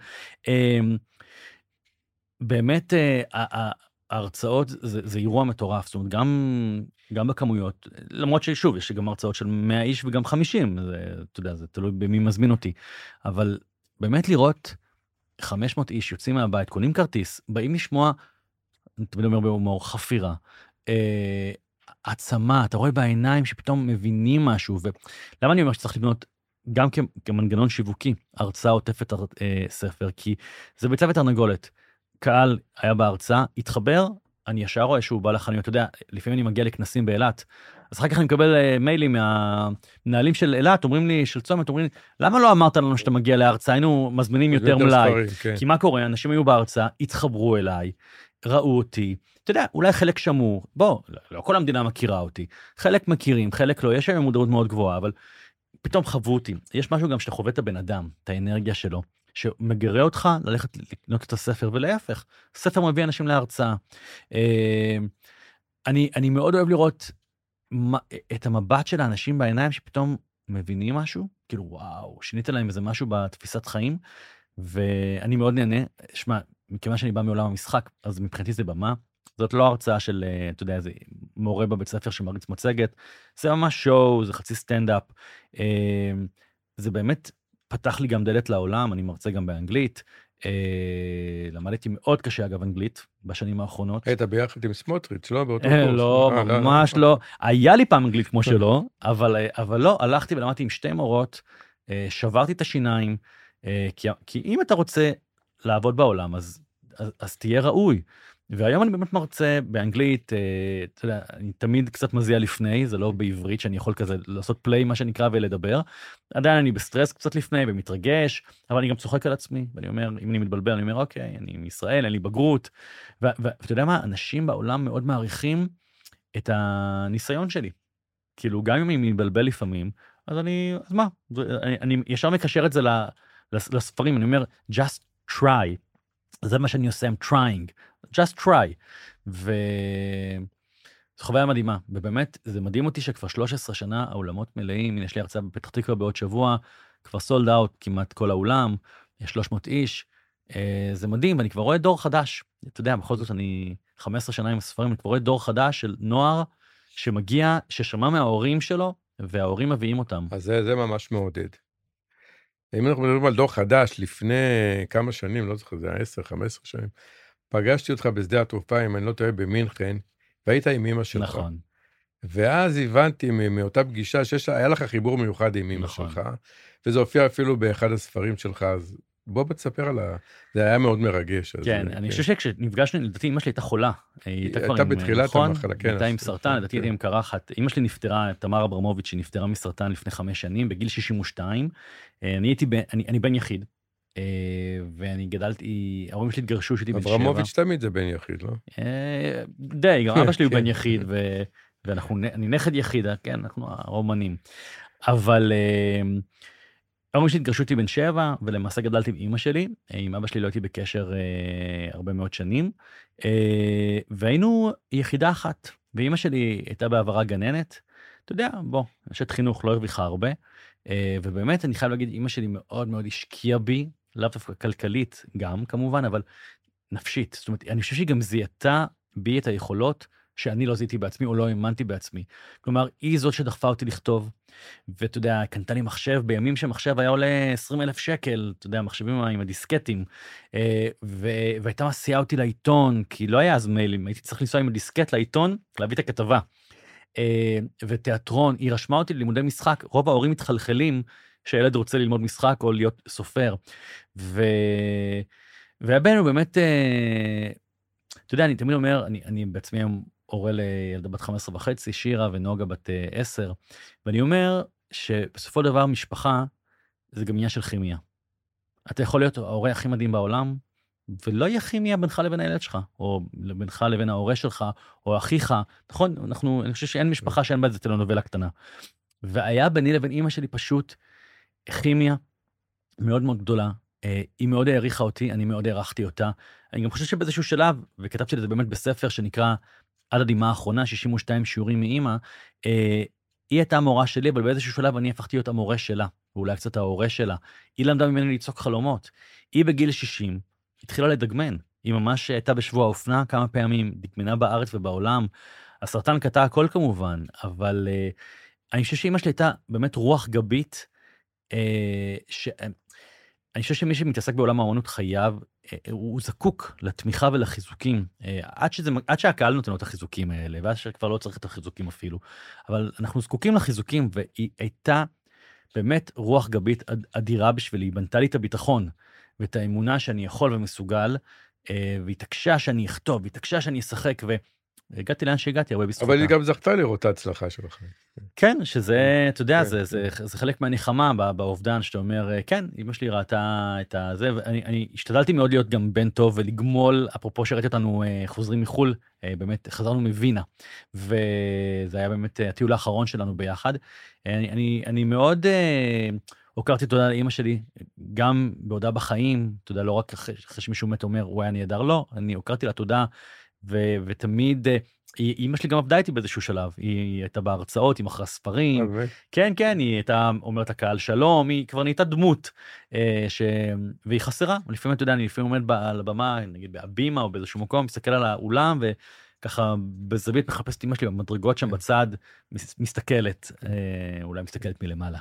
באמת, ההרצאות זה, זה אירוע מטורף, זאת אומרת, גם, גם בכמויות, למרות ששוב, יש גם הרצאות של מאה איש וגם חמישים, זה, אתה יודע, זה תלוי במי מזמין אותי, אבל באמת לראות חמש מאות איש יוצאים מהבית, קונים כרטיס, באים לשמוע, אני תמיד אומר בהומור, חפירה, אה, עצמה, אתה רואה בעיניים שפתאום מבינים משהו, ולמה אני אומר שצריך לבנות גם כמנגנון שיווקי, הרצאה עוטפת אה, ספר, כי זה ביצה ותרנגולת, קהל היה בהרצאה, התחבר, אני ישר רואה שהוא בא לחנויות, אתה יודע, לפעמים אני מגיע לכנסים באילת, אז אחר כך אני מקבל אה, מיילים מהמנהלים של אילת, אומרים לי, של צומת, אומרים לי, למה לא אמרת לנו שאתה מגיע להרצאה, היינו מזמינים יותר מלאי, כן. כי מה קורה, אנשים היו בהרצאה, התחברו אליי, ראו אותי, אתה יודע, אולי חלק שמעו, בוא, לא כל המדינה מכירה אותי, חלק מכירים, חלק לא, יש היום מודעות מאוד גבוהה, אבל פתאום חוו אותי, יש משהו גם שאתה חווה את הבן אדם, את האנרגיה שלו, שמגרה אותך ללכת לקנות את הספר, ולהפך, ספר מביא אנשים להרצאה. אני, אני מאוד אוהב לראות את המבט של האנשים בעיניים, שפתאום מבינים משהו, כאילו וואו, שינית להם איזה משהו בתפיסת חיים, ואני מאוד נהנה, שמע, מכיוון שאני בא מעולם המשחק, אז מבחינתי זה במה, זאת לא הרצאה של, אתה יודע, איזה מורה בבית ספר שמריץ מצגת, זה ממש שואו, זה חצי סטנדאפ, זה באמת פתח לי גם דלת לעולם, אני מרצה גם באנגלית, למדתי מאוד קשה אגב אנגלית, בשנים האחרונות. היית ביחד עם סמוטריץ', לא? באותו קורס. לא, ממש לא, היה לי פעם אנגלית כמו שלא, אבל לא, הלכתי ולמדתי עם שתי מורות, שברתי את השיניים, כי אם אתה רוצה לעבוד בעולם, אז תהיה ראוי. והיום אני באמת מרצה באנגלית, אתה יודע, אני תמיד קצת מזיע לפני, זה לא בעברית שאני יכול כזה לעשות פליי מה שנקרא ולדבר, עדיין אני בסטרס קצת לפני ומתרגש, אבל אני גם צוחק על עצמי, ואני אומר, אם אני מתבלבל, אני אומר, אוקיי, אני מישראל, אין לי בגרות, ואתה יודע מה, אנשים בעולם מאוד מעריכים את הניסיון שלי, כאילו גם אם אני מתבלבל לפעמים, אז אני, אז מה, אני, אני ישר מקשר את זה לספרים, אני אומר, just try, זה מה שאני עושה, I'm trying, just try, וזו חוויה מדהימה, ובאמת זה מדהים אותי שכבר שלוש עשרה שנה האולמות מלאים, הנה יש לי הרצאה בפתח תקווה בעוד שבוע, כבר סולד אאוט כמעט כל האולם, יש שלוש מאות איש, זה מדהים, ואני כבר רואה דור חדש, אתה יודע, בכל זאת אני חמש עשרה שנה עם הספרים, אני כבר רואה דור חדש של נוער, שמגיע, ששמע מההורים שלו, וההורים מביאים אותם. אז זה, זה ממש מעודד. אם אנחנו מדברים על דור חדש, לפני כמה שנים, לא זוכר, זה היה עשר חמש עשרה שנים, פגשתי אותך בשדה התעופה, אם אני לא טועה, במינכן, והיית עם אמא שלך. נכון. ואז הבנתי מאותה פגישה, שהיה לך חיבור מיוחד עם אמא נכון. שלך, וזה הופיע אפילו באחד הספרים שלך, אז בוא תספר על ה... זה היה מאוד מרגש. כן, אז, אני כן. חושב שכשנפגשנו, לדעתי אמא שלי הייתה חולה. היא הייתה כבר הייתה עם, בתחילת נכון? המחלה, כן. הייתה עם סרטן, לדעתי הייתה עם קרחת. אמא שלי נפטרה, תמר אברמוביץ', שהיא נפטרה מסרטן לפני חמש שנים, בגיל שישים ושתיים. אני הייתי, אני, אני בן יחיד, ואני גדלתי, ההורים שלי התגרשו שהייתי בן שבע. אברמוביץ' תמיד זה בן יחיד, לא? די, גם אבא שלי הוא בן יחיד, ואנחנו, אני נכד יחיד, כן, אנחנו הרומנים. אבל... ההורים שלי התגרשו אותי בן שבע, ולמעשה גדלתי עם אמא שלי, עם אבא שלי לא הייתי בקשר אה, הרבה מאוד שנים, אה, והיינו יחידה אחת, ואמא שלי הייתה בעברה גננת, אתה יודע, בוא, אשת חינוך לא הרוויחה הרבה, אה, ובאמת אני חייב להגיד, אמא שלי מאוד מאוד השקיעה בי, לאו דווקא כלכלית גם כמובן, אבל נפשית, זאת אומרת, אני חושב שהיא גם זיהתה בי את היכולות, שאני לא זיהיתי בעצמי או לא האמנתי בעצמי. כלומר, היא זאת שדחפה אותי לכתוב, ואתה יודע, קנתה לי מחשב, בימים שמחשב היה עולה עשרים אלף שקל, אתה יודע, מחשבים עם הדיסקטים, והייתה מסיעה אותי לעיתון, כי לא היה אז מיילים, הייתי צריך לנסוע עם הדיסקט לעיתון, להביא את הכתבה. ותיאטרון, היא רשמה אותי ללימודי משחק, רוב ההורים מתחלחלים, שהילד רוצה ללמוד משחק או להיות סופר. והבן באמת, אתה יודע, אני תמיד אומר, אני, אני בעצמי היום הורה לילדה בת חמש עשרה וחצי, שירה ונוגה בת עשר, ואני אומר שבסופו דבר משפחה זה גם עניין של כימיה. אתה יכול להיות ההורה הכי מדהים בעולם, ולא יהיה כימיה בינך לבין הילד שלך, או בינך לבין ההורה שלך, או אחיך, נכון? אנחנו, אני חושב שאין משפחה שאין בה איזה טלנובלה קטנה. והיה ביני לבין אמא שלי פשוט כימיה מאוד מאוד גדולה, היא מאוד העריכה אותי, אני מאוד הערכתי אותה. אני גם חושב שבאיזשהו שלב, וכתבתי לזה באמת בספר שנקרא עד הדמעה האחרונה, שישים ושתיים שיעורים מאמא, היא הייתה המורה שלי, אבל באיזשהו שלב אני הפכתי להיות המורה שלה, ואולי קצת ההורה שלה. היא למדה ממני לצעוק חלומות. היא בגיל שישים התחילה לדגמן. היא ממש הייתה בשבוע האופנה כמה פעמים, דגמנה בארץ ובעולם. הסרטן קטע הכל כמובן, אבל אני חושב שאמא שלי הייתה באמת רוח גבית, ש... אני חושב שמי שמתעסק בעולם האמנות חייב, הוא זקוק לתמיכה ולחיזוקים, עד, שזה, עד שהקהל נותן לו את החיזוקים האלה, ואז שכבר לא צריך את החיזוקים אפילו, אבל אנחנו זקוקים לחיזוקים, והיא הייתה באמת רוח גבית אדירה בשבילי, היא בנתה לי את הביטחון, ואת האמונה שאני יכול ומסוגל, והתעקשה שאני אכתוב, והתעקשה שאני אשחק, והגעתי לאן שהגעתי, הרבה בזכותה. אבל היא גם זכתה לראות את ההצלחה שלך. כן, שזה, אתה יודע, זה, זה, זה חלק מהנחמה באובדן, שאתה אומר, כן, אמא שלי ראתה את הזה, ואני אני השתדלתי מאוד להיות גם בן טוב, ולגמול, אפרופו שראיתי אותנו חוזרים מחול, באמת חזרנו מווינה, וזה היה באמת הטיול האחרון שלנו ביחד. אני, אני, אני מאוד הוקרתי תודה לאמא שלי, גם בעודה בחיים, תודה לא רק אחרי שמישהו מת אומר, הוא היה נהדר, לא, אני הוקרתי לה תודה, ו, ותמיד... אמא שלי גם עבדה איתי באיזשהו שלב, היא הייתה בהרצאות, היא מכרה ספרים, כן, כן, היא הייתה אומרת הקהל שלום, היא כבר נהייתה דמות, ש... והיא חסרה, לפעמים אתה יודע, אני לפעמים עומד על הבמה, נגיד בהבימה או באיזשהו מקום, מסתכל על האולם, וככה בזווית מחפשת אמא שלי במדרגות שם בצד, מסתכלת, אולי מסתכלת מלמעלה.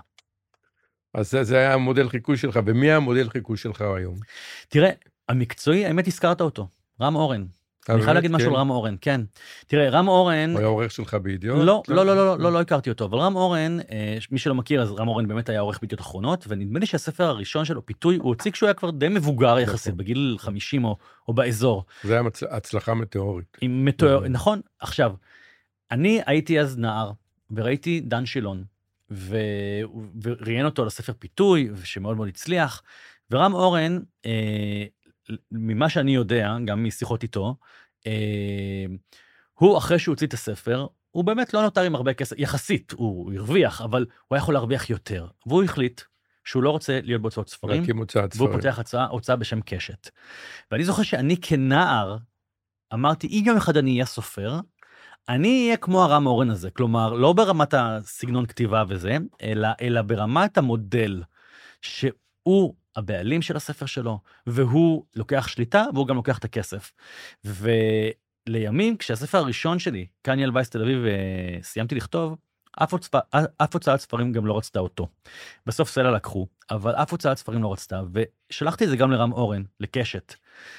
אז זה, זה היה המודל חיקוי שלך, ומי המודל חיקוי שלך היום? תראה, המקצועי, האמת הזכרת אותו, רם אורן. אני חייב להגיד משהו על רם אורן, כן. תראה, רם אורן... הוא היה עורך שלך בידיעות? לא, לא, לא, לא, לא, לא הכרתי אותו, אבל רם אורן, מי שלא מכיר, אז רם אורן באמת היה עורך בידיעות אחרונות, ונדמה לי שהספר הראשון שלו, פיתוי, הוא הוציא כשהוא היה כבר די מבוגר יחסית, בגיל חמישים או באזור. זה היה הצלחה מטאורית. נכון, עכשיו, אני הייתי אז נער, וראיתי דן שילון, וראיין אותו לספר פיתוי, שמאוד מאוד הצליח, ורם אורן, ממה שאני יודע, גם משיחות איתו, הוא אחרי שהוא הוציא את הספר, הוא באמת לא נותר עם הרבה כסף, יחסית, הוא הרוויח, אבל הוא היה יכול להרוויח יותר, והוא החליט שהוא לא רוצה להיות בהוצאות ספרים, והוא פותח הצעה, הוצאה בשם קשת. ואני זוכר שאני כנער, אמרתי, אם יום אחד אני אהיה סופר, אני אהיה כמו הרם אורן הזה, כלומר, לא ברמת הסגנון כתיבה וזה, אלא, אלא ברמת המודל, שהוא הבעלים של הספר שלו, והוא לוקח שליטה, והוא גם לוקח את הכסף. ולימים, כשהספר הראשון שלי, קניאל וייס תל אביב, סיימתי לכתוב, אף, הוצפ... אף הוצאת ספרים גם לא רצתה אותו. בסוף סלע לקחו, אבל אף הוצאת ספרים לא רצתה, ושלחתי את זה גם לרם אורן, לקשת.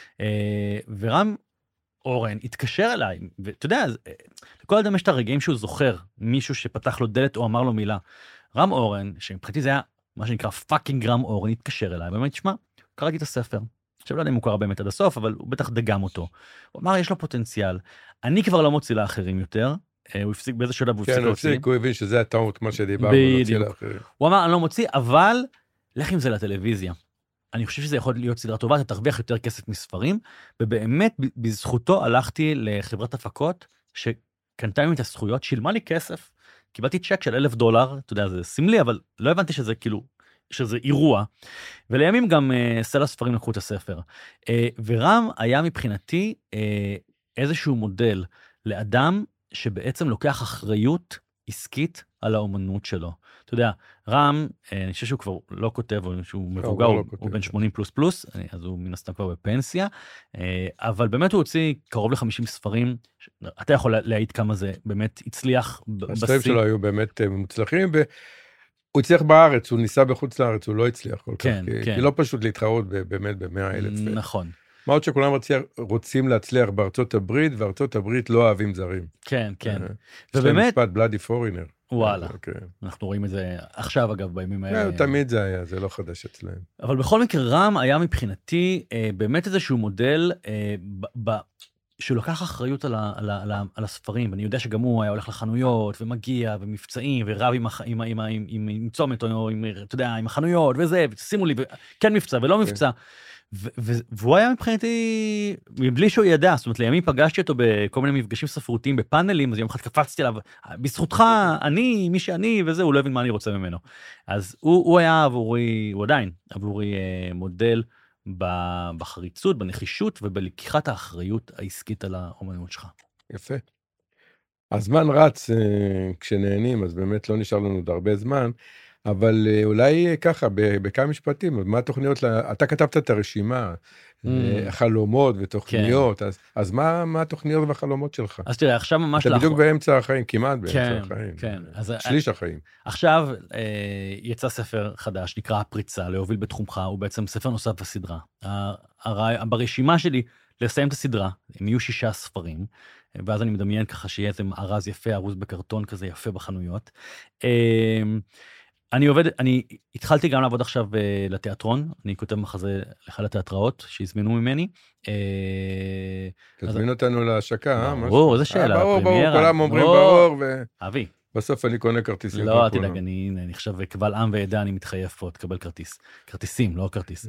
ורם אורן התקשר אליי, ואתה יודע, לכל אדם יש את הרגעים שהוא זוכר, מישהו שפתח לו דלת או אמר לו מילה. רם אורן, שמבחינתי זה היה מה שנקרא פאקינג רם אורן, התקשר אליי, באמת, תשמע, קראתי את הספר. עכשיו לא יודע אם הוא קרא באמת עד הסוף, אבל הוא בטח דגם אותו. הוא אמר, יש לו פוטנציאל. אני כבר לא מוציא לאחרים יותר, הוא הפסיק באיזה שלב, הוא הפסיק להוציא. כן, הוא הבין שזה הטעות, מה שדיברנו, להוציא לאחרים. הוא אמר, אני לא מוציא, אבל לך עם זה לטלוויזיה. אני חושב שזה יכול להיות סדרה טובה, אתה תרוויח יותר כסף מספרים, ובאמת בזכותו הלכתי לחברת הפקות, שקנתה ממני את הזכויות, שילמה לי כסף, קיבלתי צ'ק של אלף דולר, אתה יודע, זה סמלי, אבל לא הבנתי שזה כאילו, שזה אירוע, ולימים גם uh, סלע ספרים לקחו את הספר. Uh, ורם היה מבחינתי uh, איזשהו מודל לאדם שבעצם לוקח אחריות עסקית על האומנות שלו. אתה יודע, רם, אני חושב שהוא כבר לא כותב, שהוא מבוגר, הוא, הוא בן שמונים פלוס פלוס, אז הוא מן הסתם כבר בפנסיה, אבל באמת הוא הוציא קרוב ל-חמישים ספרים, אתה יכול להעיד כמה זה באמת הצליח. הספרים שלו היו באמת מוצלחים, והוא הצליח בארץ, הוא ניסה בחוץ לארץ, הוא לא הצליח כל כך, כן, כי, כן. כי לא פשוט להתחרות באמת ב-מאה אלף. נכון. מה עוד שכולם רוצים להצליח בארצות הברית, וארצות הברית לא אוהבים זרים. כן, כן. יש להם משפט בלאדי פורינר. וואלה. אנחנו רואים את זה עכשיו, אגב, בימים האלה. תמיד זה היה, זה לא חדש אצלם. אבל בכל מקרה, רם היה מבחינתי באמת איזשהו מודל שלוקח אחריות על הספרים, ואני יודע שגם הוא היה הולך לחנויות, ומגיע, ומבצעים, ורב עם צומת, או עם החנויות, וזה, ושימו לי, כן מבצע ולא מבצע. והוא היה מבחינתי, מבלי שהוא ידע, זאת אומרת, לימים פגשתי אותו בכל מיני מפגשים ספרותיים בפאנלים, אז יום אחד קפצתי עליו, בזכותך, אני, מי שאני, וזה, הוא לא הבין מה אני רוצה ממנו. אז הוא, הוא היה עבורי, הוא עדיין, עבורי מודל בחריצות, בנחישות, ובלקיחת האחריות העסקית על האומנות שלך. יפה. הזמן רץ כשנהנים, אז באמת לא נשאר לנו עוד הרבה זמן, אבל אולי ככה, בכמה משפטים, מה התוכניות, אתה כתבת את הרשימה, חלומות ותוכניות, אז מה התוכניות והחלומות שלך? אז תראה, עכשיו ממש... אתה בדיוק באמצע החיים, כמעט באמצע החיים. כן, כן. שליש החיים. עכשיו יצא ספר חדש, נקרא הפריצה, להוביל בתחומך, הוא בעצם ספר נוסף בסדרה. ברשימה שלי, לסיים את הסדרה, הם יהיו שישה ספרים, ואז אני מדמיין ככה שיהיה איזה ארז יפה, ארוז בקרטון כזה יפה בחנויות. אני עובד, אני התחלתי גם לעבוד עכשיו לתיאטרון, אני כותב מחזה לאחד התיאטראות שהזמינו ממני. תזמין אותנו להשקה, אה? ברור, איזה שאלה. ברור, ברור, כולם אומרים ברור, אבי. בסוף אני קונה כרטיסים. לא, תדאג, אני נחשב קבל עם ועדה, אני מתחייב פה, תקבל כרטיס. כרטיסים, לא כרטיס.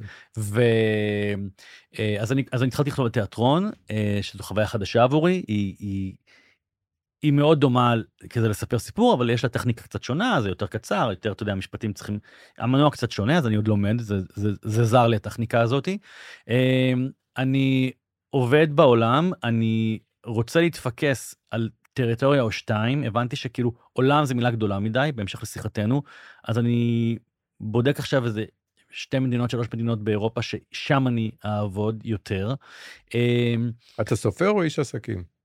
אז אני התחלתי לכתוב לתיאטרון, שזו חוויה חדשה עבורי, היא... היא מאוד דומה כזה לספר סיפור, אבל יש לה טכניקה קצת שונה, זה יותר קצר, יותר, אתה יודע, המשפטים צריכים, המנוע קצת שונה, אז אני עוד לומד, זה, זה, זה זר לי הטכניקה הזאת. אני עובד בעולם, אני רוצה להתפקס על טריטוריה או שתיים, הבנתי שכאילו עולם זה מילה גדולה מדי, בהמשך לשיחתנו, אז אני בודק עכשיו איזה שתי מדינות, שלוש מדינות באירופה, ששם אני אעבוד יותר. אתה סופר או איש עסקים?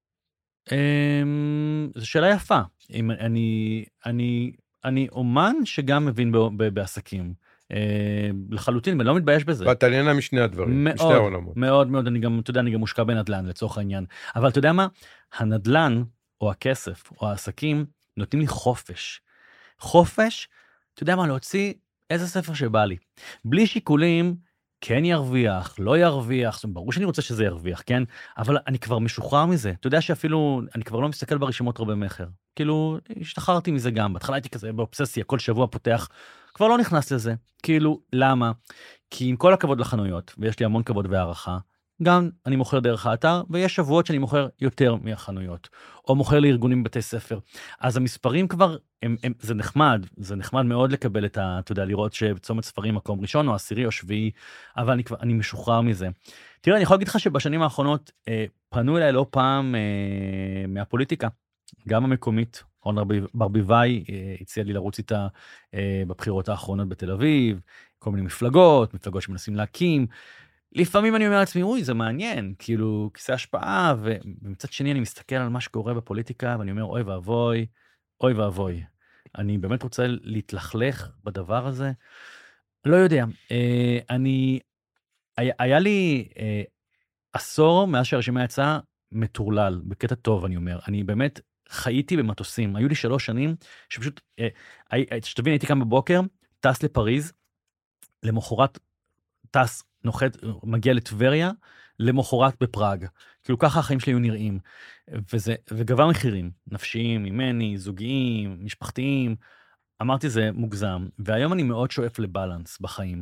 זו שאלה יפה. אני, אני, אני אומן שגם מבין בעסקים. לחלוטין, ואני לא מתבייש בזה. ואתה נהנה משני הדברים, מאוד, משני העולמות. מאוד מאוד, אני גם, אתה יודע, אני גם מושקע בנדל"ן לצורך העניין. אבל אתה יודע מה? הנדל"ן, או הכסף, או העסקים, נותנים לי חופש. חופש, אתה יודע מה, להוציא איזה ספר שבא לי. בלי שיקולים, כן ירוויח, לא ירוויח, זאת אומרת, ברור שאני רוצה שזה ירוויח, כן? אבל אני כבר משוחרר מזה. אתה יודע שאפילו, אני כבר לא מסתכל ברשימות רבי מחר. כאילו, השתחררתי מזה גם. בהתחלה הייתי כזה באובססיה, כל שבוע פותח, כבר לא נכנס לזה. כאילו, למה? כי עם כל הכבוד לחנויות, ויש לי המון כבוד והערכה, גם אני מוכר דרך האתר, ויש שבועות שאני מוכר יותר מהחנויות, או מוכר לארגונים בבתי ספר. אז המספרים כבר, הם, הם, זה נחמד, זה נחמד מאוד לקבל את ה, אתה יודע, לראות שבצומת ספרים מקום ראשון, או עשירי או שביעי, אבל אני כבר, אני משוחרר מזה. תראה, אני יכול להגיד לך שבשנים האחרונות, אה, פנו אליי לא פעם אה, מהפוליטיקה, גם המקומית, אורנה ברביבאי אה, הציע לי לרוץ איתה אה, בבחירות האחרונות בתל אביב, כל מיני מפלגות, מפלגות שמנסים להקים, לפעמים אני אומר לעצמי, אוי, זה מעניין, כאילו, כיסא השפעה, ומצד שני אני מסתכל על מה שקורה בפוליטיקה, ואני אומר, אוי ואבוי, אוי ואבוי. אני באמת רוצה להתלכלך בדבר הזה. לא יודע, אה, אני, היה, היה לי אה, עשור מאז שהרשימה יצאה מטורלל, בקטע טוב, אני אומר. אני באמת חייתי במטוסים, היו לי שלוש שנים, שפשוט, אה, שתבין, הייתי כאן בבוקר, טס לפריז, למחרת טס, נוחת, מגיע לטבריה, למחרת בפראג. כאילו ככה החיים שלי היו נראים. וזה, וגבה מחירים, נפשיים, ממני, זוגיים, משפחתיים. אמרתי זה מוגזם. והיום אני מאוד שואף לבלנס בחיים.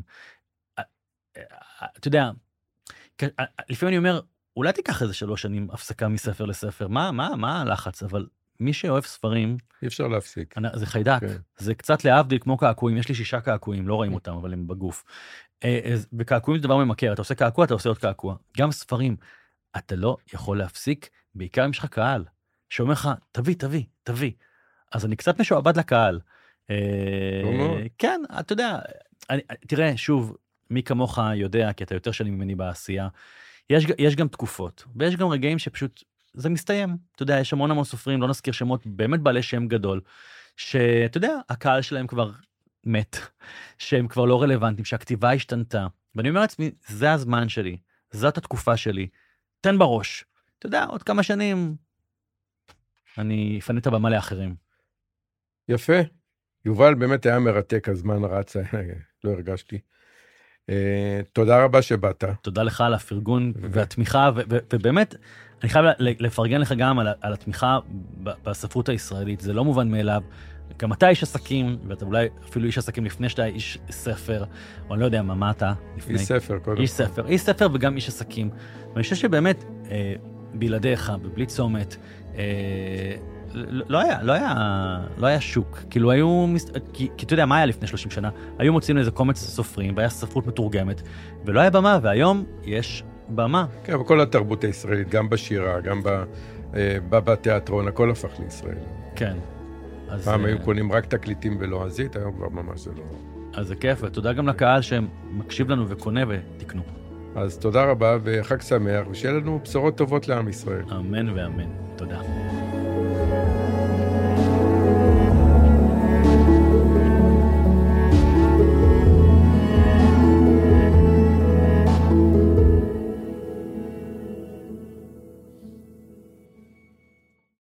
אתה יודע, לפעמים אני אומר, אולי תיקח איזה שלוש שנים הפסקה מספר לספר. מה, מה, מה הלחץ? אבל מי שאוהב ספרים, אי אפשר להפסיק. זה חיידק. Okay. זה קצת להבדיל כמו קעקועים. יש לי שישה קעקועים, לא רואים okay. אותם, אבל הם בגוף. וקעקועים זה דבר ממכר, אתה עושה קעקוע, אתה עושה עוד קעקוע. גם ספרים, אתה לא יכול להפסיק, בעיקר אם יש לך קהל, שאומר לך, תביא, תביא, תביא. אז אני קצת משועבד לקהל. כן, אתה יודע, תראה, שוב, מי כמוך יודע, כי אתה יותר שנים ממני בעשייה, יש גם תקופות, ויש גם רגעים שפשוט, זה מסתיים. אתה יודע, יש המון המון סופרים, לא נזכיר שמות, באמת בעלי שם גדול, שאתה יודע, הקהל שלהם כבר מת, שהם כבר לא רלוונטיים, שהכתיבה השתנתה. ואני אומר לעצמי, זה הזמן שלי, זאת התקופה שלי, תן בראש. אתה יודע, עוד כמה שנים, אני אפנה את הבמה לאחרים. יפה. יובל, באמת היה מרתק, הזמן רץ, לא הרגשתי. תודה רבה שבאת. תודה לך על הפרגון והתמיכה, ובאמת, אני חייב לפרגן לך גם על התמיכה בספרות הישראלית, זה לא מובן מאליו. גם אתה איש עסקים, ואתה אולי אפילו איש עסקים לפני שאתה איש ספר, או אני לא יודע מה, מה אתה לפני. איש ספר, קודם. איש ספר, איש ספר וגם איש עסקים. ואני חושב שבאמת, אה, בלעדיך, בבלי צומת, אה, לא היה, לא היה, לא היה שוק. כאילו היו, כי, כי אתה יודע, מה היה לפני שלושים שנה? היו מוצאים איזה קומץ סופרים, והיה ספרות מתורגמת, ולא היה במה, והיום יש במה. כן, בכל התרבות הישראלית, גם בשירה, גם בתיאטרון, הכל הפך לישראל. כן. פעם היו קונים רק תקליטים ולועזית, היום כבר ממש זה לא. אז זה כיף, ותודה גם לקהל שמקשיב לנו וקונה ותקנו. אז תודה רבה וחג שמח, ושיהיה לנו בשורות טובות לעם ישראל. אמן ואמן. תודה.